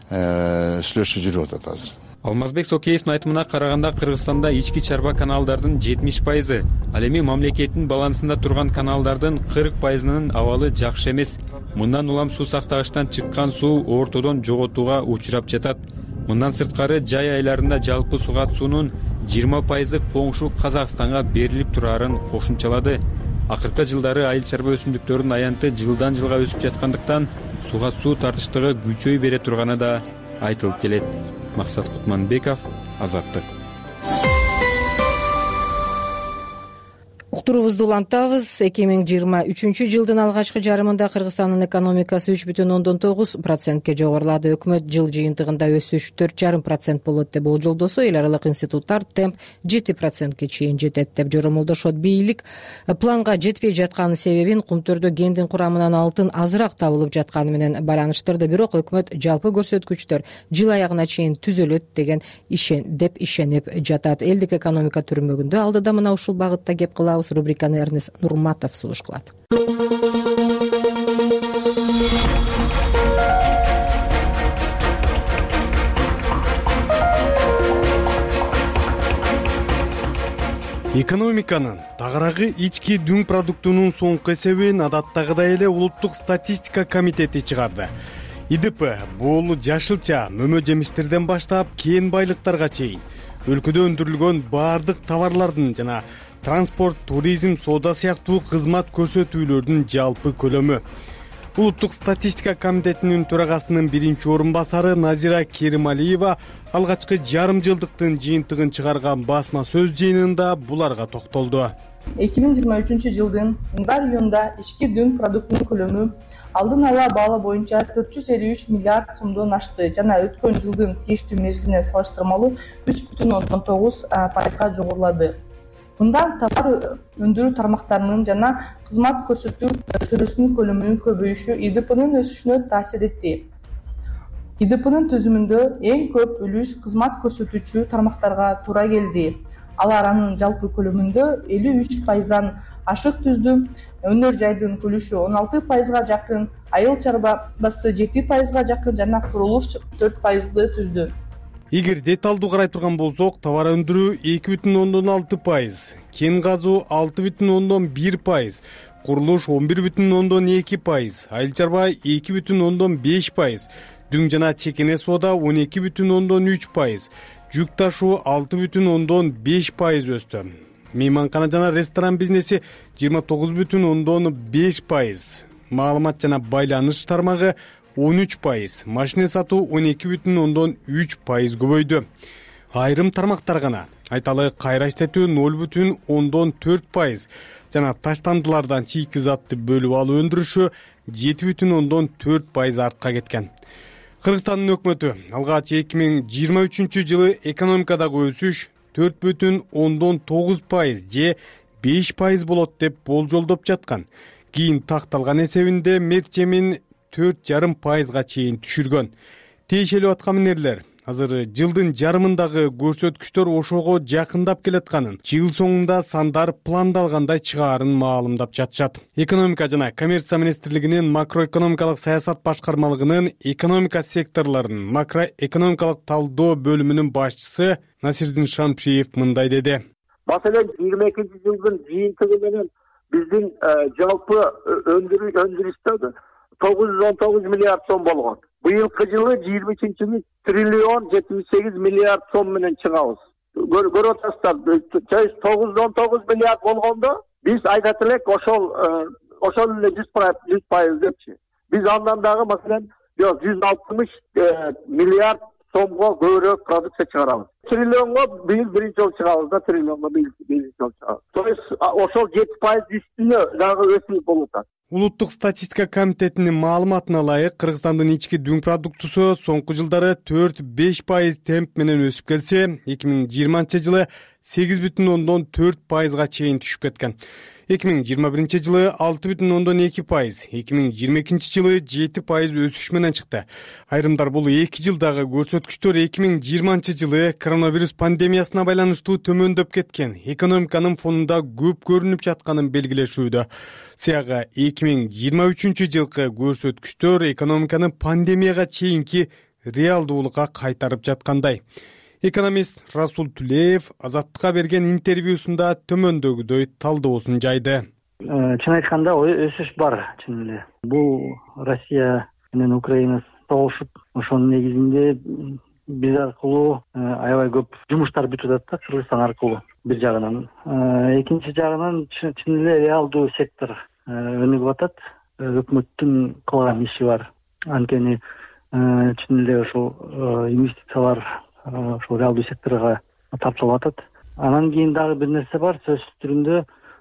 сүйлөшүү жүрүп атат азыр.
Алмазбек Сокеевдин айтымына караганда, Кыргызстанда ички чарба каналдардын 70%, ал эми мамлекеттин балансында турган каналдардын 40%нын абалы жакшы эмес. Мындан улам суу сактагычтан чыккан суу ортодон жоготууга учурап жатат. Мындан сырткары жай айларында жалпы сугат суунун 20% коңшу Казакстанга берилип турарын кошумчалады. Акыркы жылдары айыл чарба өсүмдүктөрүнүн аянты жылдан жылга өсүп жаткандыктан сугат суу тартыштыгы күчөй бере турганы да айтылып келет. Максат Кутманбеков, Азаттык.
Уктуруубузду улантабыз. 2023 жылдын алгачкы жарымында Кыргызстандын экономикасы 3,9%ке жогорулады. Өкмөт жыл жыйынтыгында өсүш 4,5% болот деп болжолдосо, эл аралык институттар темп 7%ке чейин жетет деп жоромолдошот. Бийлик планга жетпей жатканын себебин кумтөрдө гендин курамынан алтын азыраак табылып жатканы менен байланыштырды. Бирок өкмөт жалпы көрсөткүчтөр жыл аягына чейин түзөлөт деп ишенип жатат. Элдик экономика түрмөгүндө алдыда мына ушул багытта кеп кылабыз. Рубриканы Эрнест Нурматов сунуш кылат.
Экономиканын тагыраагы ички дүң продуктунун соңку эсебин адаттагыдай эле улуттук статистика комитети чыгарды. ИДП бул жашылча, мөмө жемиштерден баштап кен байлыктарга чейин өлкөдө өндүрүлгөн баардык товарлардын жана транспорт, туризм, соода сыяктуу кызмат көрсөтүүлөрдүн жалпы көлөмү. Улуттук статистика комитетинин төрагасынын биринчи орун басары Назира Керималиева алгачкы жарым жылдыктын жыйынтыгын чыгарган басма сөз жыйынында буларга токтолду.
2023 жылдын январь-июнда ички дүң продуктунун көлөмү алдын ала баалоо боюнча 453 миллиард сомдон ашты жана өткөн жылдын тийиштүү мезгилине салыштырмалуу 3,9% жогорулады. Мындан товар өндүрүү тармактарынын жана кызмат көрсөтүү чөйрөсүнүн көлөмүнүн көбөйүшү ИДПнын өсүшүнө таасир этти. ИДПнын түзүмүндө эң көп үлүш кызмат көрсөтүүчү тармактарга туура келди. Алар анын жалпы көлөмүндө 53%дан ашык түздү. Өнөр жайдын үлүшү 16%га жакын, айыл чарбасы 7%га жакын жана курулуш 4%ды түздү.
Эгер деталдуу карай турган болсок, товар өндүрүү 2,6%, кен казуу 6,1%, курулуш 11,2%, айыл чарба 2,5%, дүң жана чекене соода 12,3%, жүк ташуу 6,5% өстү. Мейманкана жана ресторан бизнеси 29,5%, маалымат жана байланыш тармагы 13%, машина сатуу 12,3% көбөйдү. Айрым тармактар гана айталы кайра иштетүү 0,4% жана таштандылардан чийки затты бөлүп алуу өндүрүшү 7,4% артка кеткен. Кыргызстандын өкмөтү алгач 2023 жылы экономикадагы өсүш 4,9% же 5% болот деп болжолдоп жаткан. Кийин такталган эсебинде мерчемин 4,5%га чейин түшүргөн. Тиешелүү аткаминерлер азыр жылдын жарымындагы көрсөткүчтөр ошого жакындап келатканын, жыл соңунда сандар пландалгандай чыгаарын маалымдап жатышат. Экономика жана коммерция министрлигинин макроэкономикалык саясат башкармалыгынын экономика секторлорунун макроэкономикалык талдоо бөлүмүнүн башчысы Насирдин Шамшиев мындай деди.
Маселен 22 жылдын жыйынтыгы менен биздин жалпы өндүрүштө 919 миллиард сом болгон. Быйылкы жылы 23 триллион 78 миллиард сом менен чыгабыз. Көрүп атасыздар, 919 миллиард болгондо биз айтат элек ошол эле 100% депчи. Биз андан дагы маселен 160 миллиард сомго көбүрөөк продукция чыгарабыз. Триллионго быйыл биринчи жолу чыгабыз да, триллионго быйыл биринчи жолу чыгабыз. То есть ошол 7% үстүнө дагы өсүп болуп атат.
Улуттук статистика комитетинин маалыматына ылайык, Кыргызстандын ички дүң продуктусу соңку жылдары 4-5% темп менен өсүп келсе, 2020 жылы 8,4%га чейин түшүп кеткен. 2021 жылы 6,2%, 2022 жылы 7% өсүш менен чыкты. Айрымдар бул 2 жылдагы көрсөткүчтөр 2020 жылы коронавирус пандемиясына байланыштуу төмөндөп кеткен экономиканын фонунда көп көрүнүп жатканын белгилешүүдө. Сыяга 2023 жылкы көрсөткүчтөр экономиканы пандемияга чейинки реалдуулукка кайтарып жаткандай. Экономист Расул Тулеев Азаттыкка берген интервьюсунда төмөндөгүдөй талдоосун жайды.
Чын айтканда өсүш бар, чын эле. Бул Россия менен Украина согушуп, ошонун негизинде биз аркылуу аябай көп жумуштар бүтүп атат да, Кыргызстан аркылуу бир жагынан. Экинчи жагынан чын эле реалдуу сектор өнүгүп атат. Өкмөттүн кылган иши бар. Анткени чын эле ошол инвестициялар ошол реалдуу секторго тартылып атат. Анан кийин дагы бир нерсе бар, сөзсүз түрүндө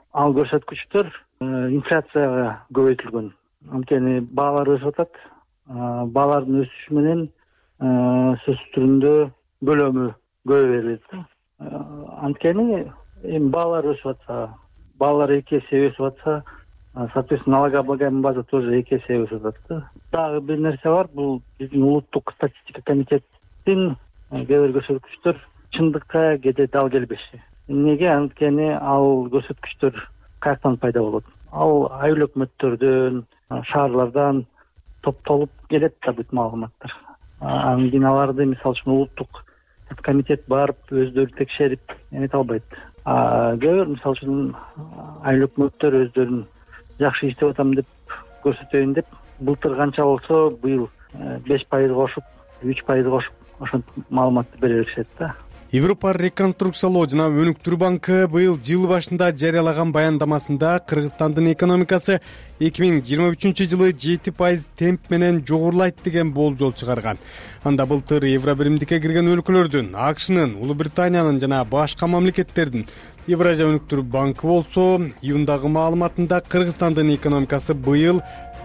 ал көрсөткүчтөр инфляцияга көбөйтүлгөн. Анткени баалар өсүп атат. Баалардын өсүшү менен сөзсүз түрдө көлөмү көбөйө берет. Анткени эми баалар өсүп атса, баалар 2 эсе өсүп атса, соответственно, налогооблагаемый база тоже 2 эсе өсүп атат. Дагы бир нерсе бар, бул биздин улуттук статистика комитеттин кээ бир көрсөткүчтөр чындыкка кээде дал келбеши. Неге? Анткени ал көрсөткүчтөр каяктан пайда болот? Ал айыл өкмөттөрдөн, шаарлардан топтолуп келет да бүт маалыматтар. Анан кийин аларды мисалы үчүн улуттук комитет барып өздөрү текшерип эмете албайт. Кээ бир мисалы үчүн айыл өкмөттөр өздөрүн жакшы иштеп атам деп көрсөтөйүн деп былтыр канча болсо быйыл 5% кошуп, 3% кошуп ошентип маалыматты бере беришет да.
Европа реконструкциялоо жана өнүктүрүү банкы быйыл жыл башында жарыялаган баяндамасында Кыргызстандын экономикасы 2023-жылы 7% темп менен жогорулайт деген болжол чыгарган. Анда былтыр Евробиримдикке кирген өлкөлөрдүн, AKШнын, Улуу Британиянын жана башка мамлекеттердин Евразия өнүктүрүү банкы болсо, июндагы маалыматында Кыргызстандын экономикасы быйыл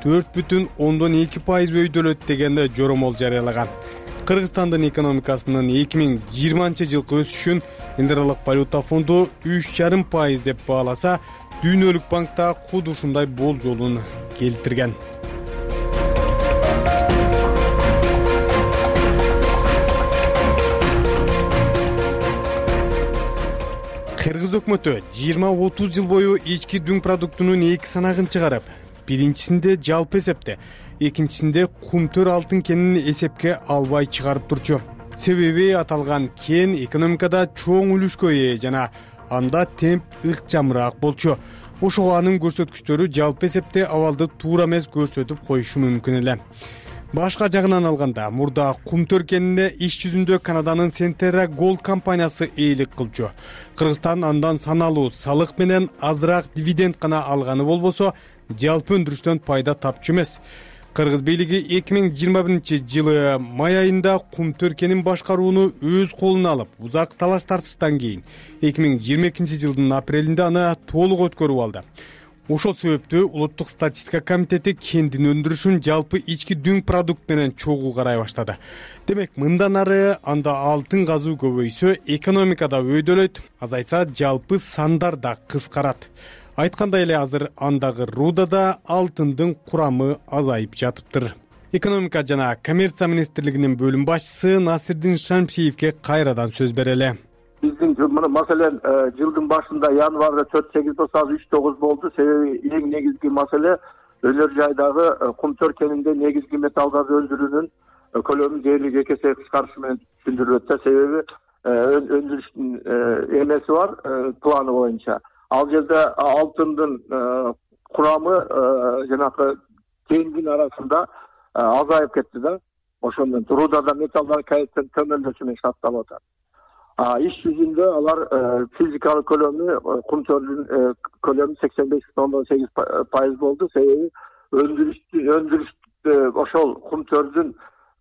4,2% өйдөлөт деген жоромол жарыялаган. Кыргызстандын экономикасынын 2020-жылкы өсүшүн Индиралык валюта фонду 3,5% деп бааласа, Дүйнөлүк банкта куд ушундай болжолун келтирген. Кыргыз өкмөтү 20-30 жыл бою ички дүң продуктунун 2 санагын чыгарып, биринчисинде жалпы эсепте, экинчисинде кумтөр алтын кенин эсепке албай чыгарып турчу. Себеби аталган кен экономикада чоң үлүшкө ээ жана анда темп ыкчамыраак болчу. Ошого анын көрсөткүчтөрү жалпы эсепте абалды туура эмес көрсөтүп коюшу мүмкүн эле. Башка жагынан алганда, мурда кумтөр кенине иш жүзүндө Канаданын Centerra Gold компаниясы ээлик кылчу. Кыргызстан андан саналуу салык менен азыраак дивиденд гана алганы болбосо, жалпы өндүрүштөн пайда тапчу эмес. Кыргыз бийлиги 2021-жылы май айында кумтөр кенин башкарууну өз колуна алып, узак талаш тартыштан кийин 2022-жылдын апрелинде аны толук өткөрүп алды. Ошол себептүү Улуттук статистика комитети кендин өндүрүшүн жалпы ички дүң продукт менен чогуу карай баштады. Демек, мындан ары анда алтын казуу көбөйсө, экономикада өйдөлөйт, азайса жалпы сандар да кыскарат. Айткандай эле азыр андагы рудада алтындын курамы азайып жатыптыр. Экономика жана коммерция министрлигинин бөлүм башчысы Насирдин Шамшиевке кайрадан сөз берели.
Биздин маселен жылдын башында январда 4,8-3,9 болду. Себеби эң негизги маселе өнөр жайдагы кумтөр кенинде негизги металл газы өндүрүүнүн көлөмү дээрлик 2 эсе кыскарышы менен түшүндүрүлөт. Себеби өндүрүштүн эмеси бар, планы боюнча. Ал жерде алтындын курамы жанакы кендин арасында азайып кетти да. Ошондон рудада металлдар кайрадан төмөндөшү менен шартталып атат. Иш жүзүндө алар физикалык көлөмү, кумтөрдүн көлөмү 85,8% болду. Себеби өндүрүштү ошол кумтөрдүн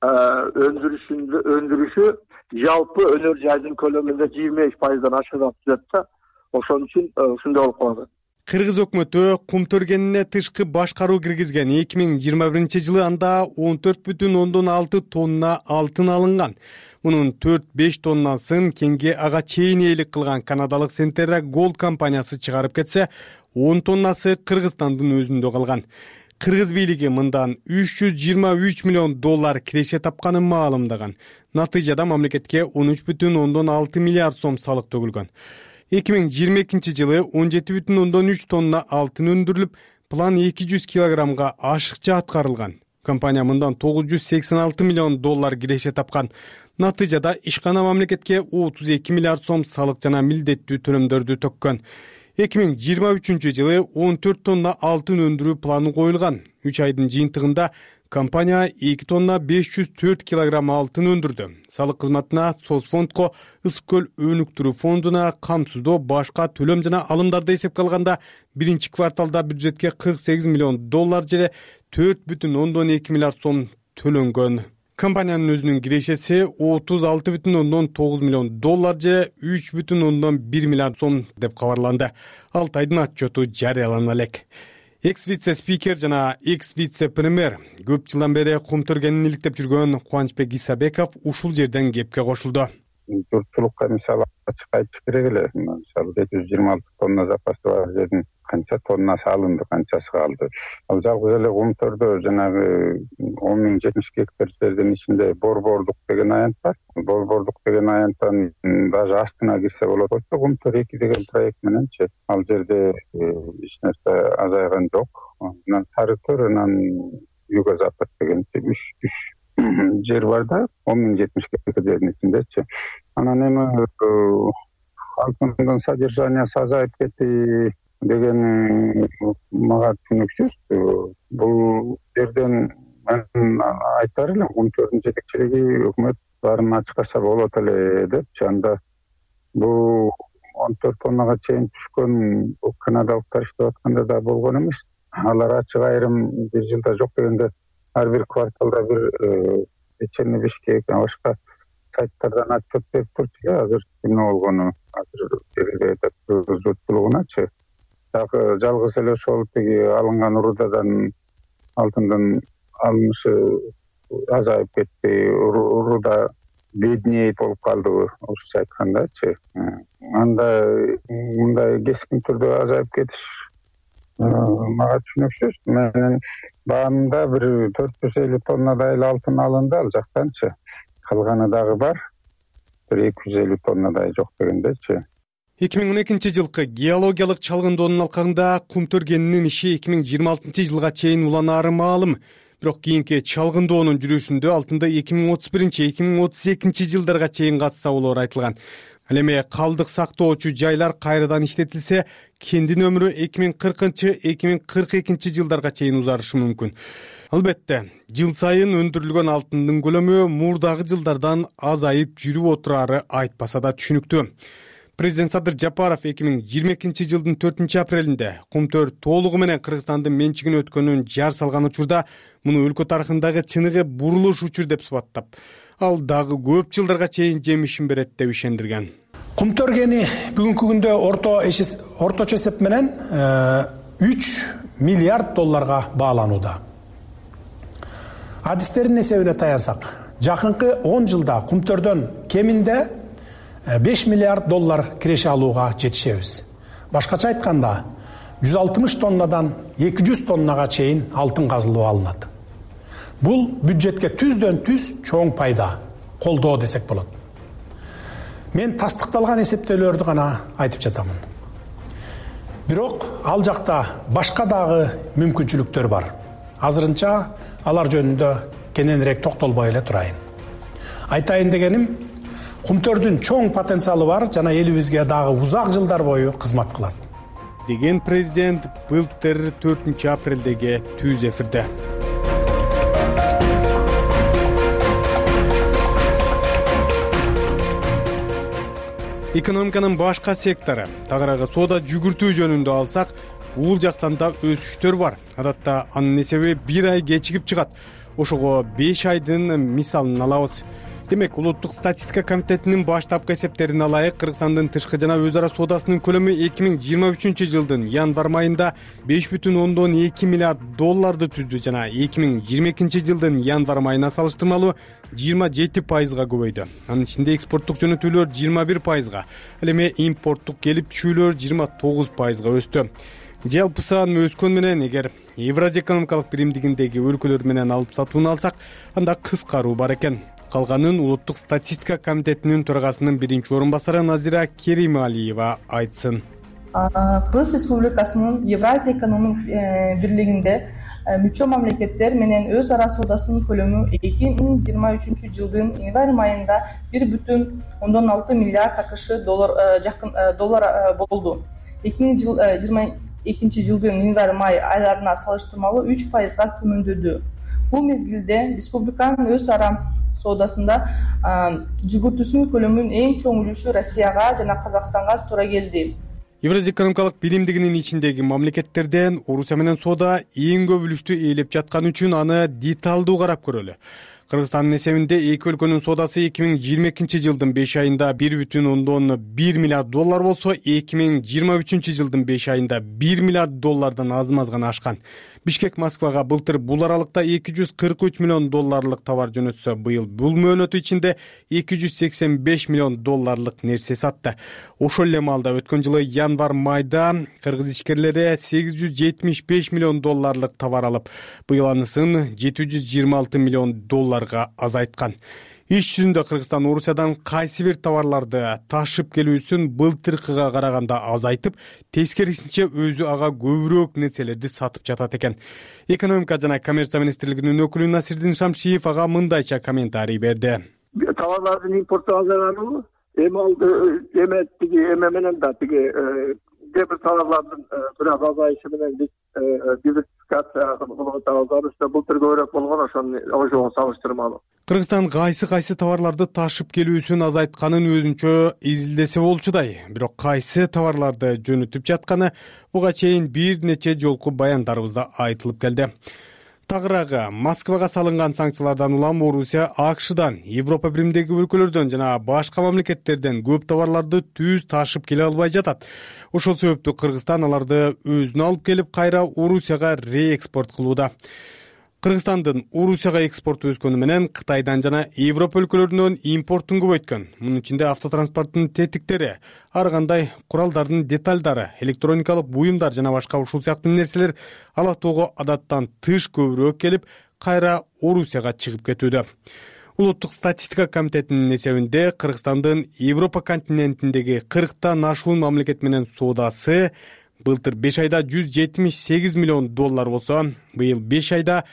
өндүрүшү жалпы өнөр жайдын көлөмүндө 25%дан ашыгып түзөт да. Ошон үчүн ушундай болуп калды.
Кыргыз өкмөтү кумтөр кенине тышкы башкаруу киргизген. 2021-жылы анда 14,6 тонна алтын алынган. Мунун 4-5 тоннасын кенге ага чейин ээлик кылган канадалык Centerra Gold компаниясы чыгарып кетсе, 10 тоннасы Кыргызстандын өзүндө калган. Кыргыз бийлиги мындан $323 миллион киреше тапканын маалымдаган. Натыйжада мамлекетке 13,6 миллиард сом салык төгүлгөн. 2022-жылы 17,3 тонна алтын өндүрүлүп, план 200 килограммга ашыкча аткарылган. Компания мындан $986 миллион киреше тапкан. Натыйжада ишкана мамлекетке 32 миллиард сом салык жана милдеттүү төлөмдөрдү төккөн. 2023-жылы 14 тонна алтын өндүрүү планы коюлган. 3 айдын жыйынтыгында компания 2 тонна 504 килограмм алтын өндүрдү. Салык кызматына Соцфондко, Ысык-Көл өнүктүрүү фондуна, камсыздоо башка төлөм жана алымдарды эсепке алганда биринчи кварталда бюджетке $48 миллион же 4,2 миллиард сом төлөнгөн. Компаниянын өзүнүн кирешеси 36,9 миллион доллар же 3,1 миллиард сом деп кабарланды. Алтайдын отчету жарыялана элек. Экс-вице спикер жана экс-вице премьер көп жылдан бери кум төргенин иликтеп жүргөн Кубанычбек Исабеков ушул жерден кепке кошулду.
Журтчулукка мисалы ачык айтыш керек эле. Мисалы 726 тонна запасы бар жердин канча тоннасы алынды, канчасы калды. Ал жалгыз эле Кумтөрдө жанагы 10,070 гектар жердин ичинде Борбордук деген аянт бар. Борбордук деген аянттан даже астына кирсе болот. Кумтөр 2 деген проект мененчи ал жерде эч нерсе азайган жок. Анан Сарытөр, анан Юго-Запад деген 3 жер бар да, 10,070 гектар жердин ичиндечи. Анан эми алтындын содержаниясы азайып кетти деген мага түшүнүксүз. Бул жерден мен айтар элем, Кумтөрдүн жетекчилиги өкмөт баарын ачыктаса болот эле депчи. Анда бул 14 тоннага чейин түшкөн канадалыктар иштеп атканда да болгон эмес. Алар ачык айрым бир жылда жок дегенде ар бир кварталда бир Вечерний Бишкек, башка сайттардан отчет берип турчу. Азыр эмне болгону азыр журтчулугуначы. Дагы жалгыз эле ошол тиги алынган урудадан алтындын алынышы азайып кетти. Уруда бедней болуп калдыбы, орусча айткандачы. Анда мындай кескин түрдө азайып кетиш мага түшүнүксүз. Менин баамда бир 450 тоннадай эле алтын алынды ал жактанчы. Калганы дагы бар. Бир 250 тоннадай жок дегендечи.
2012 жылкы геологиялык чалгындоонун алкагында Кумтөр кенинин иши 2026 жылга чейин уланары маалым. Бирок кийинки чалгындоонун жүрүшүндө алтында 2031-2032 жылдарга чейин катса болор айтылган. Ал эми калдык сактоочу жайлар кайрадан иштетилсе, кендин өмүрү 2040-2042 жылдарга чейин узарышы мүмкүн. Албетте, жыл сайын өндүрүлгөн алтындын көлөмү мурдагы жылдардан азайып жүрүп отурары айтпаса да түшүнүктүү. Президент Садыр Жапаров 2022 жылдын 4-апрелинде Кумтөр толугу менен Кыргызстандын менчигине өткөнүн жар салган учурда муну өлкө тарыхындагы чыныгы бурулуш учур деп сыпаттап, ал дагы көп жылдарга чейин жемишин берет деп ишендирген.
Кумтөр кени бүгүнкү күндө орточо эсеп менен 3 миллиард долларга бааланууда. Адистердин эсебине таянсак, жакынкы 10 жылда Кумтөрдөн кеминде 5 миллиард доллар киреше алууга жетишебиз. Башкача айтканда, 160 тоннадан 200 тоннага чейин алтын казылуу алынат. Бул бюджетке түздөн-түз чоң пайда, колдоо десек болот. Мен тастыкталган эсептөөлөрдү гана айтып жатамын. Бирок ал жакта башка дагы мүмкүнчүлүктөр бар. Азырынча алар жөнүндө кененирээк токтолбой эле турайын. Айтайын дегеним, Кумтөрдүн чоң потенциалы бар жана элибизге дагы узак жылдар бою кызмат кылат.
Деген президент былтыр 4-апрелдеги түз эфирде. Экономиканын башка сектору, тагыраагы соода жүгүртүү жөнүндө алсак, бул жактан да өсүштөр бар. Адатта анын эсеби 1 ай кечигип чыгат. Ошого 5 айдын мисалын алабыз. Демек, Улуттук статистика комитетинин баштапкы эсептерине ылайык Кыргызстандын тышкы жана өз ара соодасынын көлөмү 2023 жылдын январь майында 5,2 миллиард долларды түздү жана 2022 жылдын январь майына салыштырмалуу 27%га көбөйдү. Анын ичинде экспорттук жөнөтүүлөр 21%га, ал эми импорттук келип түшүүлөр 29%га өстү. Жалпы сан өскөн менен эгер Евразия экономикалык биримдигиндеги өлкөлөр менен алып сатууну алсак, анда кыскаруу бар экен. Калганын Улуттук статистика комитетинин төрагасынын биринчи орун басары Назира Керималиева айтсын.
Кыргыз Республикасынын Евразия экономик бирлигинде мүчө мамлекеттер менен өз ара соодасынын көлөмү 2023 жылдын январь майында 1,6 миллиард АКШ доллар болду. 2022 жылдын январь май айларына салыштырмалуу 3%га төмөндөдү. Бул мезгилде республиканын өз ара соодасында жүгүртүүсүнүн көлөмүнүн эң чоң үлүшү Россияга жана Казакстанга туура келди.
Евразия экономикалык биримдигинин ичиндеги мамлекеттерден Орусия менен соода эң көп үлүштү ээлеп жатканы үчүн аны деталдуу карап көрөлү. Кыргызстандын эсебинде эки өлкөнүн соодасы 2022 жылдын 5 айында 1,1 миллиард доллар болсо, 2023 жылдын 5 айында 1 миллиард доллардан аз-маз гана ашкан. Бишкек Москвага былтыр бул аралыкта 243 миллион долларлык товар жөнөтсө, быйыл бул мөөнөт ичинде 285 миллион долларлык нерсе сатты. Ошол эле маалда өткөн жылы январь-майда кыргыз ишкерлери 875 миллион долларлык товар алып, быйыл анысын 726 миллион долларга азайткан. Иш жүзүндө Кыргызстан Орусиядан кайсы бир товарларды ташып келүүсүн былтыркыга караганда азайтып, тескерисинче өзү ага көбүрөөк нерселерди сатып жатат экен. Экономика жана коммерция министрлигинин өкүлү Насирдин Шамшиев ага мындайча комментарий берди.
Товарлардын импорту азайганыбы, эме менен да кээ бир товарлардын бир аз азайышы менен биз диверсификация кылып атабыз. Былтыр көбүрөөк болгон, ошого салыштырмалуу.
Кыргызстан кайсы товарларды ташып келүүсүн азайтканын өзүнчө изилдесе болчудай. Бирок кайсы товарларды жөнөтүп жатканы буга чейин бир нече жолку баяндарыбызда айтылып келди. Тагыраагы, Москвага салынган санкциялардан улам Орусия АКШдан, Европа биримдеги өлкөлөрдөн жана башка мамлекеттерден көп товарларды түз ташып келе албай жатат. Ошол себептүү Кыргызстан аларды өзүнө алып келип, кайра Орусияга реэкспорт кылууда. Кыргызстандын Орусияга экспорту өскөнү менен Кытайдан жана Европа өлкөлөрүнөн импортун көбөйткөн. Мунун ичинде автотранспорттун тетиктери, ар кандай куралдардын деталдары, электроникалык буюмдар жана башка ушул сыяктуу нерселер ала тоого адаттан тыш көбүрөөк келип, кайра Орусияга чыгып кетүүдө. Улуттук статистика комитетинин эсебинде Кыргызстандын Европа континентиндеги 40тан ашуун мамлекет менен соодасы былтыр 5 айда 178 миллион доллар болсо, быйыл 5 айда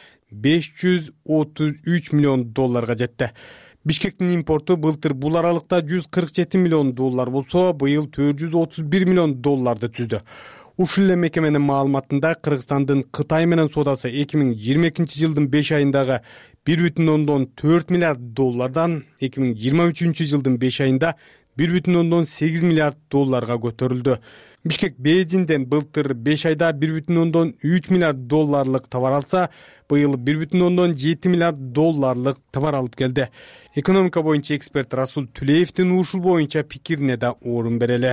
533 миллион долларга жетти. Бишкектин импорту былтыр бул аралыкта 147 миллион доллар болсо, быйыл 431 миллион долларды түздү. Ушул эле мекеменин маалыматында Кыргызстандын Кытай менен соодасы 2022 жылдын 5 айындагы 1,4 миллиард доллардан 2023 жылдын 5 айында 1,8 миллиард долларга көтөрүлдү. Бишкек Бейжиңден былтыр 5 айда 1,3 миллиард долларлык товар алса, быйыл 1,7 миллиард долларлык товар алып келди. Экономика боюнча эксперт Расул Түлеевдин ушул боюнча пикирине да орун берели.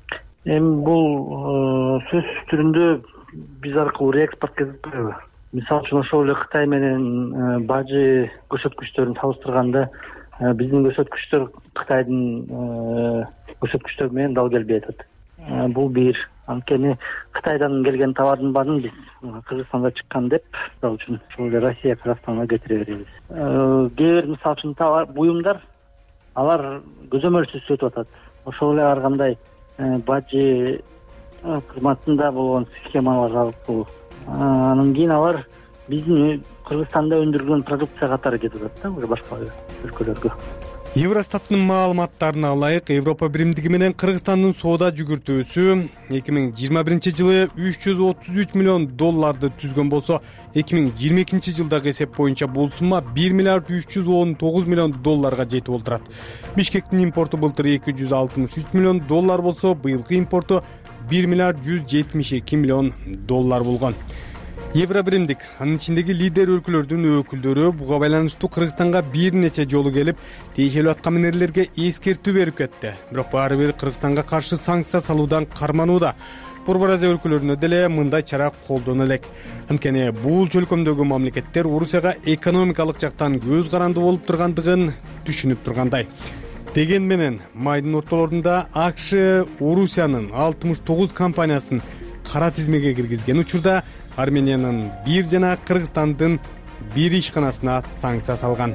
Бул сөз түрүндө биз аркылуу реэкспорт кетпейби? Мисалы үчүн ошол эле Кытай менен бажы көрсөткүчтөрүн салыштырганда биздин көрсөткүчтөр Кытайдын көрсөткүчтөрү менен дал келбей атат. Бул бир. Анткени Кытайдан келген товардын баарын биз Кыргызстанда чыккан деп, мисалы үчүн ошол эле Россия, Кыргызстанга кетире беребиз. Кээ бир мисалы үчүн товар, буюмдар, алар көзөмөлсүз өтүп атат. Ошол эле ар кандай бажы кызматында болгон схемалар аркылуу. Анан кийин алар биздин Кыргызстанда өндүрүлгөн продукция катары кетип атат да, башка өлкөлөргө.
Евростаттын маалыматтарына ылайык, Европа биримдиги менен Кыргызстандын соода жүгүртүүсү 2021 жылы 333 миллион долларды түзгөн болсо, 2022 жылдагы эсеп боюнча бул сумма 1 миллиард 319 миллион долларга жетип олтурат. Бишкектин импорту былтыр 263 миллион доллар болсо, быйылкы импорту 1 миллиард 172 миллион доллар болгон. Евробиримдик, анын ичиндеги лидер өлкөлөрдүн өкүлдөрү буга байланыштуу Кыргызстанга бир нече жолу келип, тиешелүү аткаминерлерге эскертүү берип кетти. Бирок баары бир Кыргызстанга каршы санкция салуудан карманууда. Борбор Азия өлкөлөрүнө деле мындай чара колдоно элек. Анткени бул чөлкөмдөгү мамлекеттер Орусияга экономикалык жактан көз каранды болуп тургандыгын түшүнүп тургандай. Деген менен майдын ортолорунда АКШ Орусиянын 69 компаниясын кара тизмеге киргизген учурда Армениянын 1 жана Кыргызстандын 1 ишканасына санкция салган.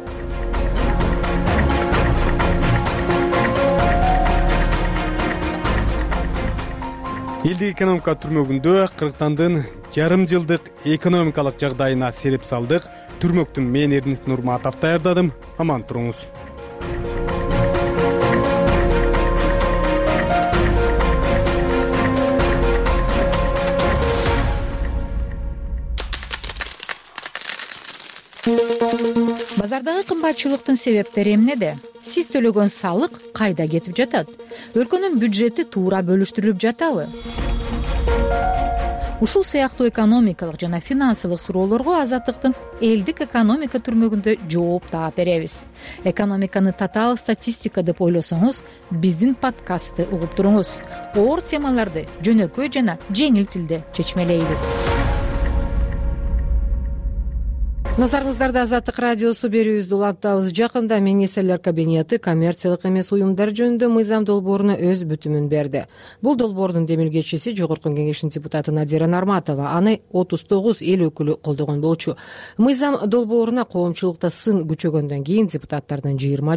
Элдик экономика түрмөгүндө Кыргызстандын жарым жылдык экономикалык жагдайына сереп салдык. Түрмөктүн мен Эрнис Нурматов даярдадым. Аман туруңуз.
Базардагы кымбатчылыктын себептери эмнеде? Сиз төлөгөн салык кайда кетип жатат? Өлкөнүн бюджети туура бөлүштүрүлүп жатабы? Ушул сыяктуу экономикалык жана финансылык суроолорго Азаттыктын элдик экономика түрмөгүндө жооп таап беребиз. Экономиканы татаал статистика деп ойлосоңуз, биздин подкастты угуп туруңуз. Оор темаларды жөнөкөй жана жеңил тилде чечмелейбиз. Назарыңыздарда Азаттык радиосу берүүбүздү улантабыз. Жакында министрлер кабинети коммерциялык эмес уюмдар жөнүндө мыйзам долбооруна өз бүтүмүн берди. Бул долбоордун демилгечиси Жогорку Кеңештин депутаты Надира Нарматова. Аны 39 эл өкүлү колдогон болчу. Мыйзам долбооруна коомчулукта сын күчөгөндөн кийин депутаттардын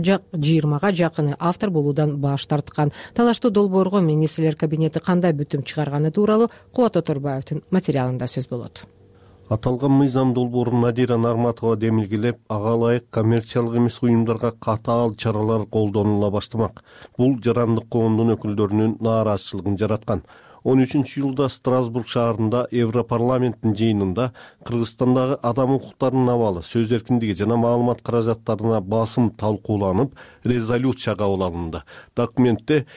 20га жакыны автор болуудан баш тарткан. Талаштуу долбоорго министрлер кабинети кандай бүтүм чыгарганы тууралуу Кубат Оторбаевдин материалында сөз болот.
Аталган мыйзам долбоорун Надира Нарматова демилгелеп, ага ылайык коммерциялык эмес уюмдарга катаал чаралар колдонула баштамак. Бул жарандык коомдун өкүлдөрүнүн нааразычылыгын жараткан. 13-июлда Страсбург шаарында Европарламенттин жыйынында Кыргызстандагы адам укуктарынын абалы, сөз эркиндиги жана маалымат каражаттарына басым талкууланып, резолюция кабыл алынды. Документте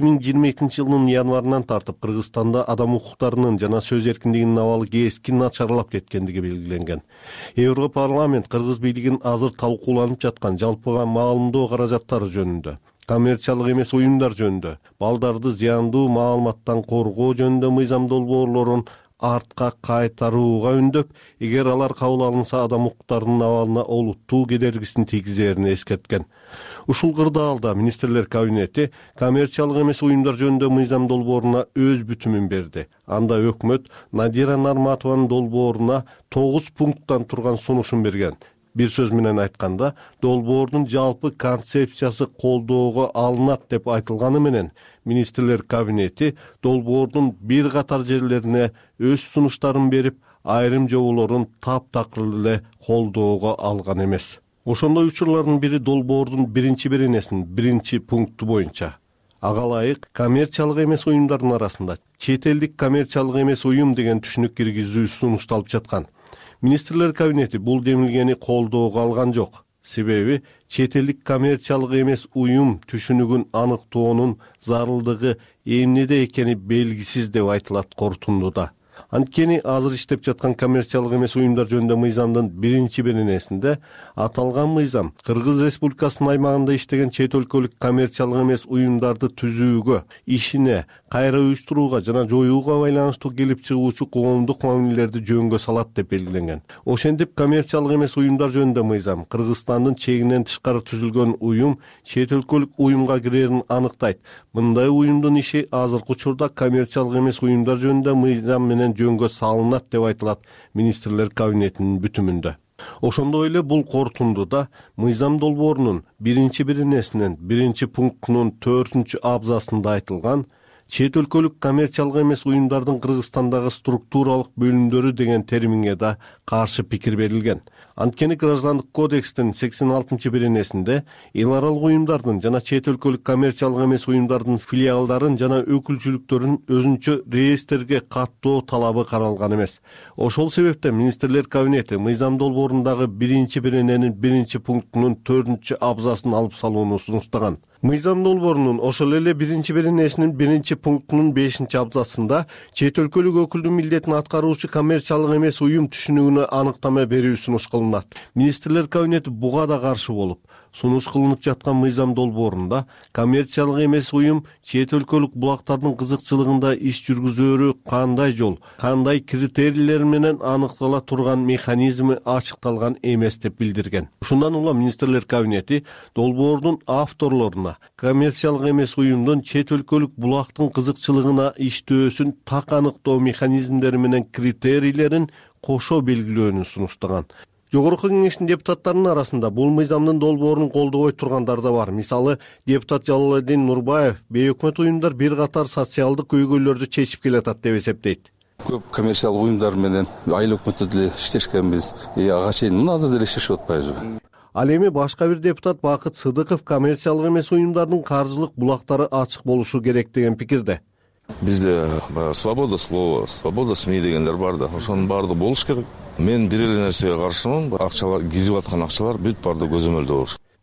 2022 жылдын январынан тартып Кыргызстанда адам укуктарынын жана сөз эркиндигинин абалы кескин начарлап кеткендиги белгиленген. Европарламент Кыргыз бийлигин азыр талкууланып жаткан жалпыга маалымдоо каражаттары жөнүндө, коммерциялык эмес уюмдар жөнүндө, балдарды зыяндуу маалыматтан коргоо жөнүндө мыйзам долбоорлорун артка кайтарууга үндөп, эгер алар кабыл алынса адам укуктарынын абалына олуттуу кедергисин тийгизерин эскерткен. Ушул кырдаалда министрлер кабинети коммерциялык эмес уюмдар жөнүндө мыйзам долбооруна өз бүтүмүн берди. Анда өкмөт Надира Нарматованын долбооруна 9 пункттан турган сунушун берген. Бир сөз менен айтканда, долбоордун жалпы концепциясы колдоого алынат деп айтылганы менен, министрлер кабинети долбоордун бир катар жерлерине өз сунуштарын берип, айрым жоболорун таптакыр эле колдоого алган эмес. Ошондой учурлардын бири долбоордун биринчи беренесинин биринчи пункту боюнча. Ага ылайык коммерциялык эмес уюмдардын арасында чет элдик коммерциялык эмес уюм деген түшүнүк киргизүү сунушталып жаткан. Министрлер кабинети бул демилгени колдоого алган жок. Себеби чет элдик коммерциялык эмес уюм түшүнүгүн аныктоонун зарылдыгы эмнеде экени белгисиз деп айтылат корутундуда. Анткени азыр иштеп жаткан коммерциялык эмес уюмдар жөнүндө мыйзамдын биринчи беренесинде аталган мыйзам Кыргыз Республикасынын аймагында иштеген чет өлкөлүк коммерциялык эмес уюмдарды түзүүгө, ишине, кайра уюштурууга жана жоюуга байланыштуу келип чыгуучу коомдук мамилелерди жөнгө салат деп белгиленген. Ошентип коммерциялык эмес уюмдар жөнүндө мыйзам Кыргызстандын чегинен тышкары түзүлгөн уюм чет өлкөлүк уюмга кирерин аныктайт. Мындай уюмдун иши азыркы учурда коммерциялык эмес уюмдар жөнүндө мыйзам менен жөнгө салынат деп айтылат министрлер кабинетинин бүтүмүндө. Ошондой эле бул корутундуда мыйзам долбоорунун биринчи беренесинин биринчи пунктунун 4-чү абзацында айтылган чет өлкөлүк коммерциялык эмес уюмдардын Кыргызстандагы структуралык бөлүмдөрү деген терминге да каршы пикир берилген. Анткени Граждандык кодекстин 86-чы беренесинде эл аралык уюмдардын жана чет өлкөлүк коммерциялык эмес уюмдардын филиалдарын жана өкүлчүлүктөрүн өзүнчө реестрге каттоо талабы каралган эмес. Ошол себептен министрлер кабинети мыйзам долбоорундагы биринчи берененин биринчи пунктунун 4-чү абзацын алып салууну сунуштаган. Мыйзам долбоорунун ошол эле биринчи беренесинин биринчи пунктунун 5-чи абзацында чет өлкөлүк өкүлдүн милдетин аткаруучу коммерциялык эмес уюм түшүнүгүнө аныктама берүү сунуш кылынат. Министрлер кабинети буга да каршы болуп, сунуш кылынып жаткан мыйзам долбоорунда коммерциялык эмес уюм чет өлкөлүк булактардын кызыкчылыгында иш жүргүзөөрү кандай жол, кандай критерийлер менен аныктала турган механизми ачыкталган эмес деп билдирген. Ушундан улам министрлер кабинети долбоордун авторлоруна коммерциялык эмес уюмдун чет өлкөлүк булактын кызыкчылыгына иштөөсүн так аныктоо механизмдери менен критерийлерин кошо белгилөөнү сунуштаган. Жогорку Кеңештин депутаттарынын арасында бул мыйзамдын долбоорун колдобой тургандар да бар. Мисалы, депутат Жалалдин Нурбаев бейөкмөт уюмдар бир катар социалдык көйгөйлөрдү чечип келатат деп эсептейт.
Көп коммерциялык уюмдар менен айыл өкмөттө деле иштешкенбиз. Ага чейин мына азыр деле иштешип атпайбызбы?
Ал эми башка бир депутат Бакыт Сыдыков коммерциялык эмес уюмдардын каржылык булактары ачык болушу керек деген пикирде.
Бизде свобода слова, свобода СМИ дегендер бар да, ошонун баардыгы болуш керек. Мен бир эле нерсеге каршымын, акчалар кирип аткан акчалар бүт баардыгы көзөмөлдө болуш.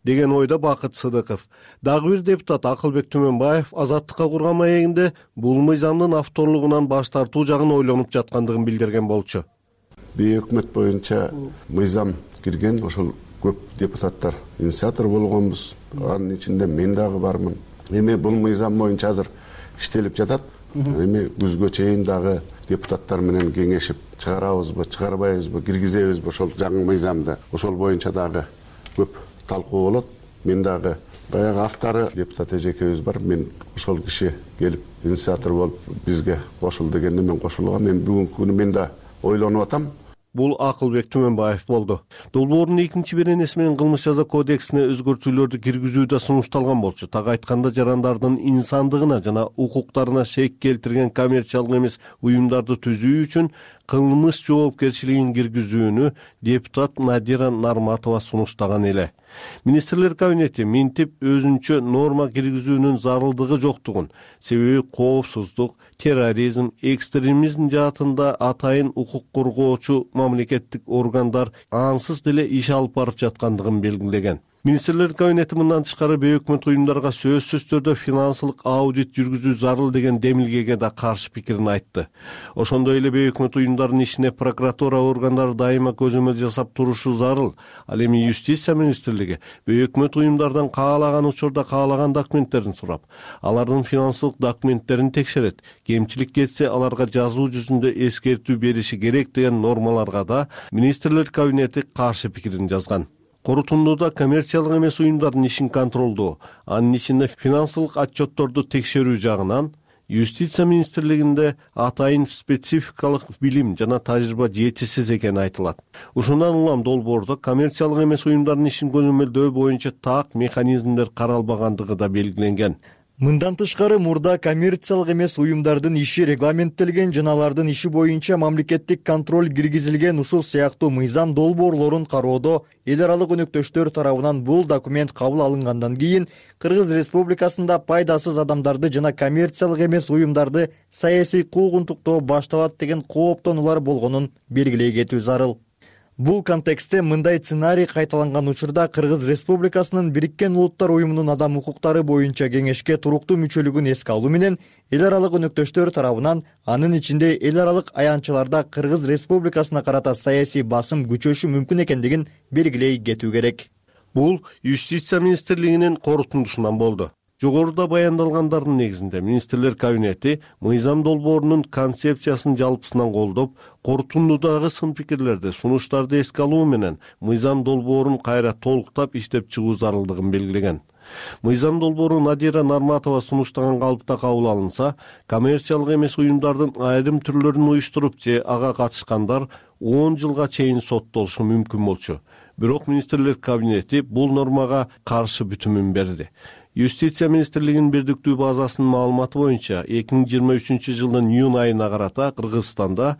деген ойдо Бакыт Сыдыков. Дагы бир депутат Акылбек Түмөнбаев Азаттыкка курган маегинде бул мыйзамдын авторлугунан баш тартуу жагын ойлонуп жаткандыгын билдирген болчу.
Өкмөт боюнча мыйзам кирген, ошол көп депутаттар инициатор болгонбуз. Анын ичинде мен дагы бармын. Эми бул мыйзам боюнча азыр иштелип жатат. Эми күзгө чейин дагы депутаттар менен кеңешип чыгарабызбы, чыгарбайбызбы, киргизебизби ошол жаңы мыйзамды. Ошол боюнча дагы көп талкуу болот. Мен дагы баягы автору депутат эжекебиз бар. Мен ошол киши келип инициатор болуп бизге кошул дегенде мен кошулгам. Мен бүгүнкү күнү мен да ойлонуп атам.
Бул Акылбек Түмөнбаев болду. Долбоордун 2-беренеси менен кылмыш жаза кодексине өзгөртүүлөрдү киргизүү да сунушталган болчу. Так айтканда жарандардын инсандыгына жана укуктарына шек келтирген коммерциялык эмес уюмдарды түзүү үчүн кылмыш жоопкерчилигин киргизүүнү депутат Надира Нарматова сунуштаган эле. Министрлер кабинети минтип өзүнчө норма киргизүүнүн зарылдыгы жоктугун, себеби коопсуздук, терроризм, экстремизм жаатында атайын укук коргоочу мамлекеттик органдар ансыз деле иш алып барып жаткандыгын белгилеген. Министрлер кабинети мындан тышкары бейөкмөт уюмдарга сөзсүз түрдө финансылык аудит жүргүзүү зарыл деген демилгеге да каршы пикирин айтты. Ошондой эле бейөкмөт уюмдардын ишине прокуратура органдары дайыма көзөмөл жасап турушу зарыл. Ал эми юстиция министрлиги бейөкмөт уюмдардан каалаган учурда каалаган документтерин сурап, алардын финансылык документтерин текшерет. Кемчилик кетсе аларга жазуу жүзүндө эскертүү бериши керек деген нормаларга да министрлер кабинети каршы пикирин жазган. Корутундуда коммерциялык эмес уюмдардын ишин контролдоо, анын ичинде финансылык отчетторду текшерүү жагынан юстиция министрлигинде атайын спецификалык билим жана тажрыйба жетишсиз экени айтылат. Ушундан улам долбоордо коммерциялык эмес уюмдардын ишин көзөмөлдөө боюнча так механизмдер каралбагандыгы да белгиленген.
Мындан тышкары мурда коммерциялык эмес уюмдардын иши регламенттелген жана алардын иши боюнча мамлекеттик контроль киргизилген ушул сыяктуу мыйзам долбоорлорун кароодо эл аралык өнөктөштөр тарабынан бул документ кабыл алынгандан кийин Кыргыз Республикасында пайдасыз адамдарды жана коммерциялык эмес уюмдарды саясий куугунтуктоо башталат деген кооптонуулар болгонун белгилей кетүү зарыл. Бул контекстте мындай сценарий кайталанган учурда Кыргыз Республикасынын Бириккен Улуттар уюмунун адам укуктары боюнча кеңешке туруктуу мүчөлүгүн эске алуу менен эл аралык өнөктөштөр тарабынан анын ичинде эл аралык аянтчыларда Кыргыз Республикасына карата саясий басым күчөшү мүмкүн экендигин белгилей кетүү керек.
Бул юстиция министрлигинин корутундусунан болду. Жогоруда баяндалгандардын негизинде министрлер кабинети мыйзам долбоорунун концепциясын жалпысынан колдоп, корутундудагы сын пикирлерди, сунуштарды эске алуу менен мыйзам долбоорун кайра толуктап иштеп чыгуу зарылдыгын белгилеген. Мыйзам долбоору Надира Нарматова сунуштаган калыпта кабыл алынса, коммерциялык эмес уюмдардын айрым түрлөрүн уюштуруп же ага катышкандар 10 жылга чейин соттолушу мүмкүн болчу. Бирок министрлер кабинети бул нормага каршы бүтүмүн берди. Юстиция министрлигинин бирдиктүү базасынын маалыматы боюнча 2023 жылдын июнь айына карата Кыргызстанда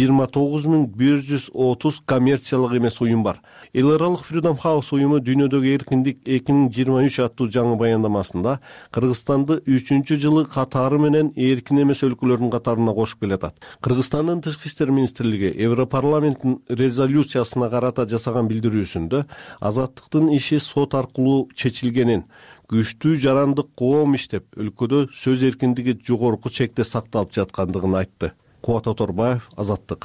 29130 коммерциялык эмес уюм бар. Эл аралык Freedom House уюму Дүйнөдөгү эркиндик 2023 аттуу жаңы баяндамасында Кыргызстанды 3-чү жылы катары менен эркин эмес өлкөлөрдүн катарына кошуп келатат. Кыргызстандын тышкы иштер министрлиги Европарламенттин резолюциясына карата жасаган билдирүүсүндө азаттыктын иши сот аркылуу чечилгенин, күчтүү жарандык коом иштеп, өлкөдө сөз эркиндиги жогорку чекте сакталып жаткандыгын айтты. Кубат Оторбаев, Азаттык.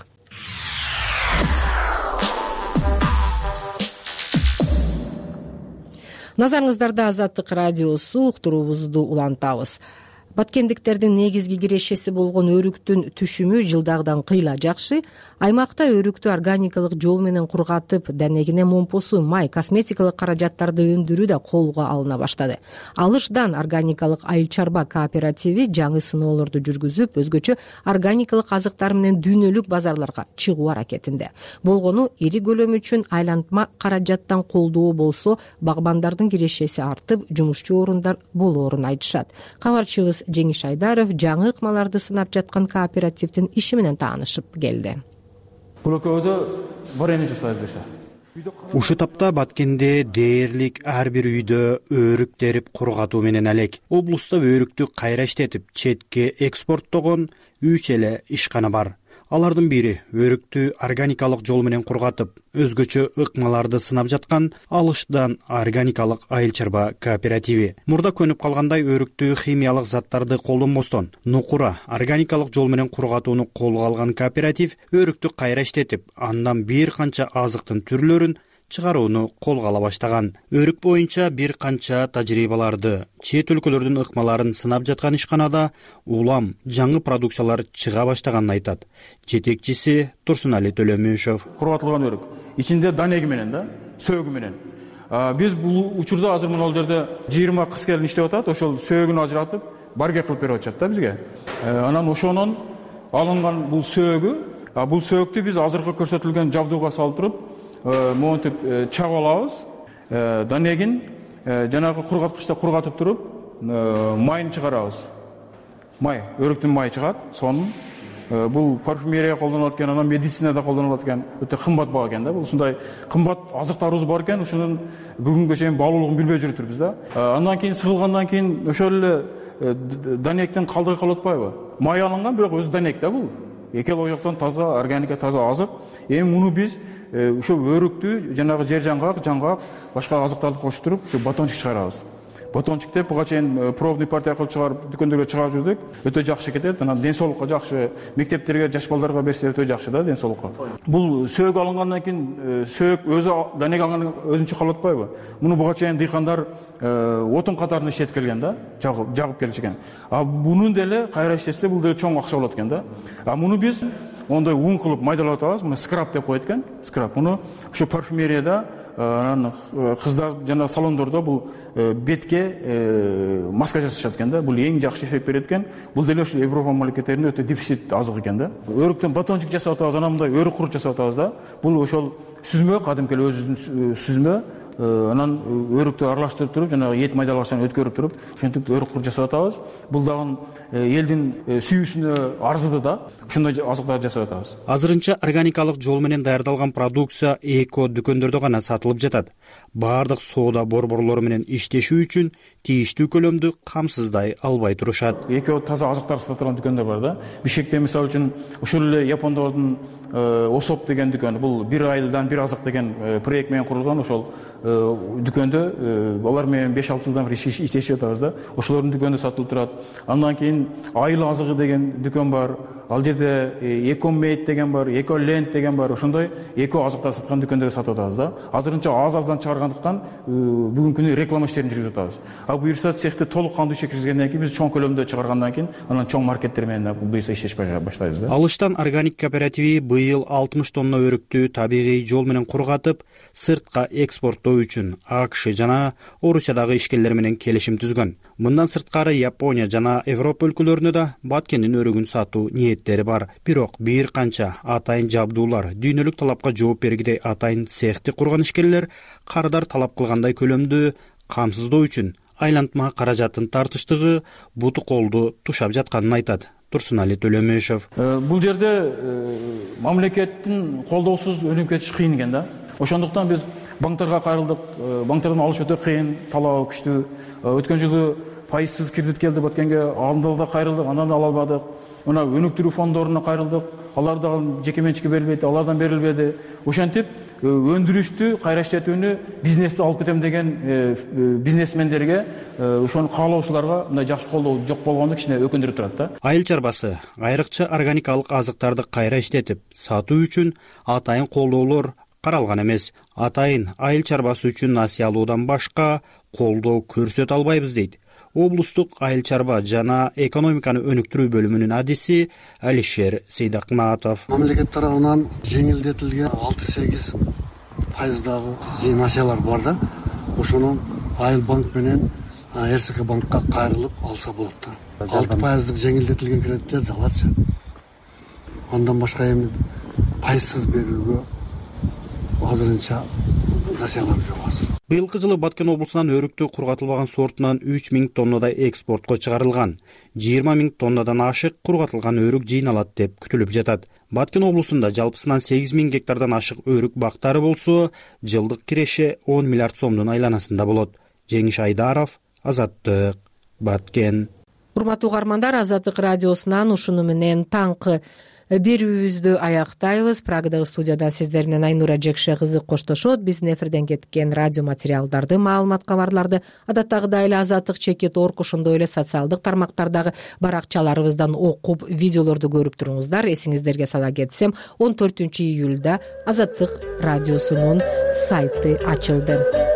Назарыңыздарда Азаттык радиосу, уктуруубузду улантабыз. Баткендиктердин негизги кирешеси болгон өрүктүн түшүмү жылдагыдан кыйла жакшы. Аймакта өрүктү органикалык жол менен кургатып, данегине момпосу, май, косметикалык каражаттарды өндүрүү да колго алына баштады. Алышдан органикалык айыл чарба кооперативи жаңы сыноолорду жүргүзүп, өзгөчө органикалык азыктар менен дүйнөлүк базарларга чыгуу аракетинде. Болгону ири көлөм үчүн айлантма каражаттан колдоо болсо, багбандардын кирешеси артып, жумушчу орундар болоорун айтышат. Кабарчыбыз Жеңиш Айдаров жаңы ыкмаларды сынап жаткан кооперативдин иши менен таанышып келди.
Бул экөөдө бар эме жасайбыз.
Ушу тапта Баткенде дээрлик ар бир үйдө өрүк терип кургатуу менен алек. Облуста өрүктү кайра иштетип, четке экспорттогон 3 эле ишкана бар. Алардын бири өрүктү органикалык жол менен кургатып, өзгөчө ыкмаларды сынап жаткан Алыштан органикалык айыл чарба кооперативи. Мурда көнүп калгандай өрүктү химиялык заттарды колдонбостон нукура органикалык жол менен кургатууну колго алган кооператив өрүктү кайра иштетип, андан бир канча азыктын түрлөрүн чыгарууну колго ала баштаган. Өрүк боюнча бир канча тажрыйбаларды, чет өлкөлөрдүн ыкмаларын сынап жаткан ишканада улам жаңы продукциялар чыга баштаганын айтат жетекчиси Турсунали Төлөмүшов.
Кургатылган өрүк ичинде данеги менен да, сөөгү менен. Биз бул учурда азыр мына жерде 20 кыз келин иштеп атат, ошол сөөгүн ажыратып барге кылып берип атышат да бизге. Анан ошонун алынган бул сөөгү биз азыркы көрсөтүлгөн жабдууга салып туруп монтип чагып алабыз. Данегин жанагы кургаткычта кургатып туруп, майын чыгарабыз. Май, өрүктүн майы чыгат. Сонун бул парфюмерия колдонулат экен, анан медицинада колдонулат экен. Өтө кымбат баа экен да. Бул ушундай кымбат азыктарыбыз бар экен, ушунун бүгүнгө чейин баалуулугун билбей жүрүптүрбүз да. Андан кийин сыгылгандан кийин ошол эле данектин калдыгы калып атпайбы? Май алынган, бирок өзү данек да бул. Экел ояктан таза, органика таза азык. Эми муну биз ошо өрүктү жанагы жер жаңгак, башка азыктарды кошуп туруп, ошо батончик чыгарабыз. Батончик деп буга чейин пробный партия кылып чыгарып, дүкөндөргө чыгарып жүрдүк. Өтө жакшы кетет. Анан ден соолукка жакшы, мектептерге, жаш балдарга берсе өтө жакшы да, ден соолукка. Бул сөөгү алынгандан кийин сөök өзү данег алган өзүнчө калып атпайбы? Муну буга чейин дыйкандар отун катарында иштетип келген да, жагып келишкен. Бунун деле кайра иштетсе бул деле чоң акча болот экен да. Муну биз ондай ун кылып майдалап атабыз. Муну скраб деп коет экен. Скраб. Муну ошо парфюмерияда, анан кыздар жана салондордо бул бетке маска жасашат экен да. Бул эң жакшы эффект берет экен. Бул деле ошо Европа мамлекеттеринде өтө дефицит азык экен да. Өрүктөн батончик жасап атабыз, анан мындай өрүк курут жасап атабыз да. Бул ошол сүзмө, кадимки өзүнүн сүзмө. Анан өрүктү аралаштырып туруп, жанагы эт майдалгачтан өткөрүп туруп, ошентип өрүк курут жасап атабыз. Бул дагы элдин сүйүүсүнө арзыды да. Ошондой азыктарды жасап атабыз.
Азырынча органикалык жол менен даярдалган продукция эко дүкөндөрдө гана сатылып жатат. Баардык соода борборлору менен иштешүү үчүн тийиштүү көлөмдү камсыздай албай турушат.
Эко таза азыктар сатылган дүкөндөр бар да. Бишкекте мисалы үчүн ошол эле япондордун Осоп деген дүкөн, бул бир айылдан бир азык деген проект менен курулган. Ошол дүкөндө алар менен 5-6 жылдан бери иштешип атабыз да. Ошолордун дүкөнүндө сатылып турат. Андан кийин айыл азыгы деген дүкөн бар. Ал жерде Экомейт деген бар, Эколенд деген бар. Ошондой эко азыктар саткан дүкөндөрдө сатып атабыз да. Азырынча аз-аздан чыгаргандыктан бүгүнкү күнү реклама иштерин жүргүзүп атабыз. Буюрса цехти толук кандуу ишке киргизгенден кийин биз чоң көлөмдө чыгаргандан кийин анан чоң маркеттер менен буюрса иштеш баштайбыз да.
Алыштан органик кооперативи быйыл 60 тонна өрүктү табигый жол менен кургатып, сыртка экспорттоо үчүн АКШ жана Орусиядагы ишкерлер менен келишим түзгөн. Мындан сырткары Япония жана Европа өлкөлөрүнө да баткендин өрүгүн сатуу ниеттери бар. Бирок бир канча атайын жабдуулар, дүйнөлүк талапка жооп бергидей атайын цехти курган ишкерлер кардар талап кылгандай көлөмдү камсыздоо үчүн айлантма каражатын тартыштыгы буту колду тушап жатканын айтат Турсунали Төлөмүшов.
Бул жерде мамлекеттин колдоосуз өнүгүп кетиш кыйын экен да. Ошондуктан биз банктарга кайрылдык. Банктардан алыш өтө кыйын, талабы күчтүү. Өткөн жылы пайызсыз кредит келди баткенге, анда да кайрылдык, андан да ала албадык. Мына өнүктүрүү фонддоруна кайрылдык. Алар дагы жеке менчикке берилбейт, алардан берилбеди. Ошентип өндүрүштү, кайра иштетүүнү, бизнести алып кетем деген бизнесмендерге, ошону каалоочуларга мындай жакшы колдоо жок болгондо кичине өкүндүрүп турат да.
Айыл чарбасы айрыкча органикалык азыктарды кайра иштетип сатуу үчүн атайын колдоолор каралган эмес. Атайын айыл чарбасы үчүн насыя алуудан башка колдоо көрсөтө албайбыз дейт облустук айыл чарба жана экономиканы өнүктүрүү бөлүмүнүн адиси Алишер Сейдакматов.
Мамлекет тарабынан жеңилдетилген 6-8% насыялар бар да. Ошону айыл банк менен РСК банкка кайрылып алса болот да. 6% жеңилдетилген кредиттер да барчы. Андан башка эми пайызсыз берүүгө азырынча насыялар жок азыр.
Быйылкы жылы Баткен облусунан өрүктү кургатылбаган сортунан 3000 тоннадай экспортко чыгарылган. 20000 тоннадан ашык кургатылган өрүк жыйналат деп күтүлүп жатат. Баткен облусунда жалпысынан 8000 гектардан ашык өрүк бактары болсо, жылдык киреше 10 миллиард сомдун айланасында болот. Жеңиш Айдаров, Азаттык, Баткен.
Урматтуу угармандар, Азаттык радиосунан ушуну менен таңкы берүүбүздү аяктайбыз. Прагадагы студияда сиздер менен Айнура Жекше кызы коштошот. Биздин эфирден кеткен радио материалдарды, маалымат, кабарларды адаттагыдай эле Азаттык чекит орг, ошондой эле социалдык тармактардагы баракчаларыбыздан окуп, видеолорду көрүп туруңуздар. Эсиңиздерге сала кетсем, 14 июлда Азаттык радиосунун сайты ачылды.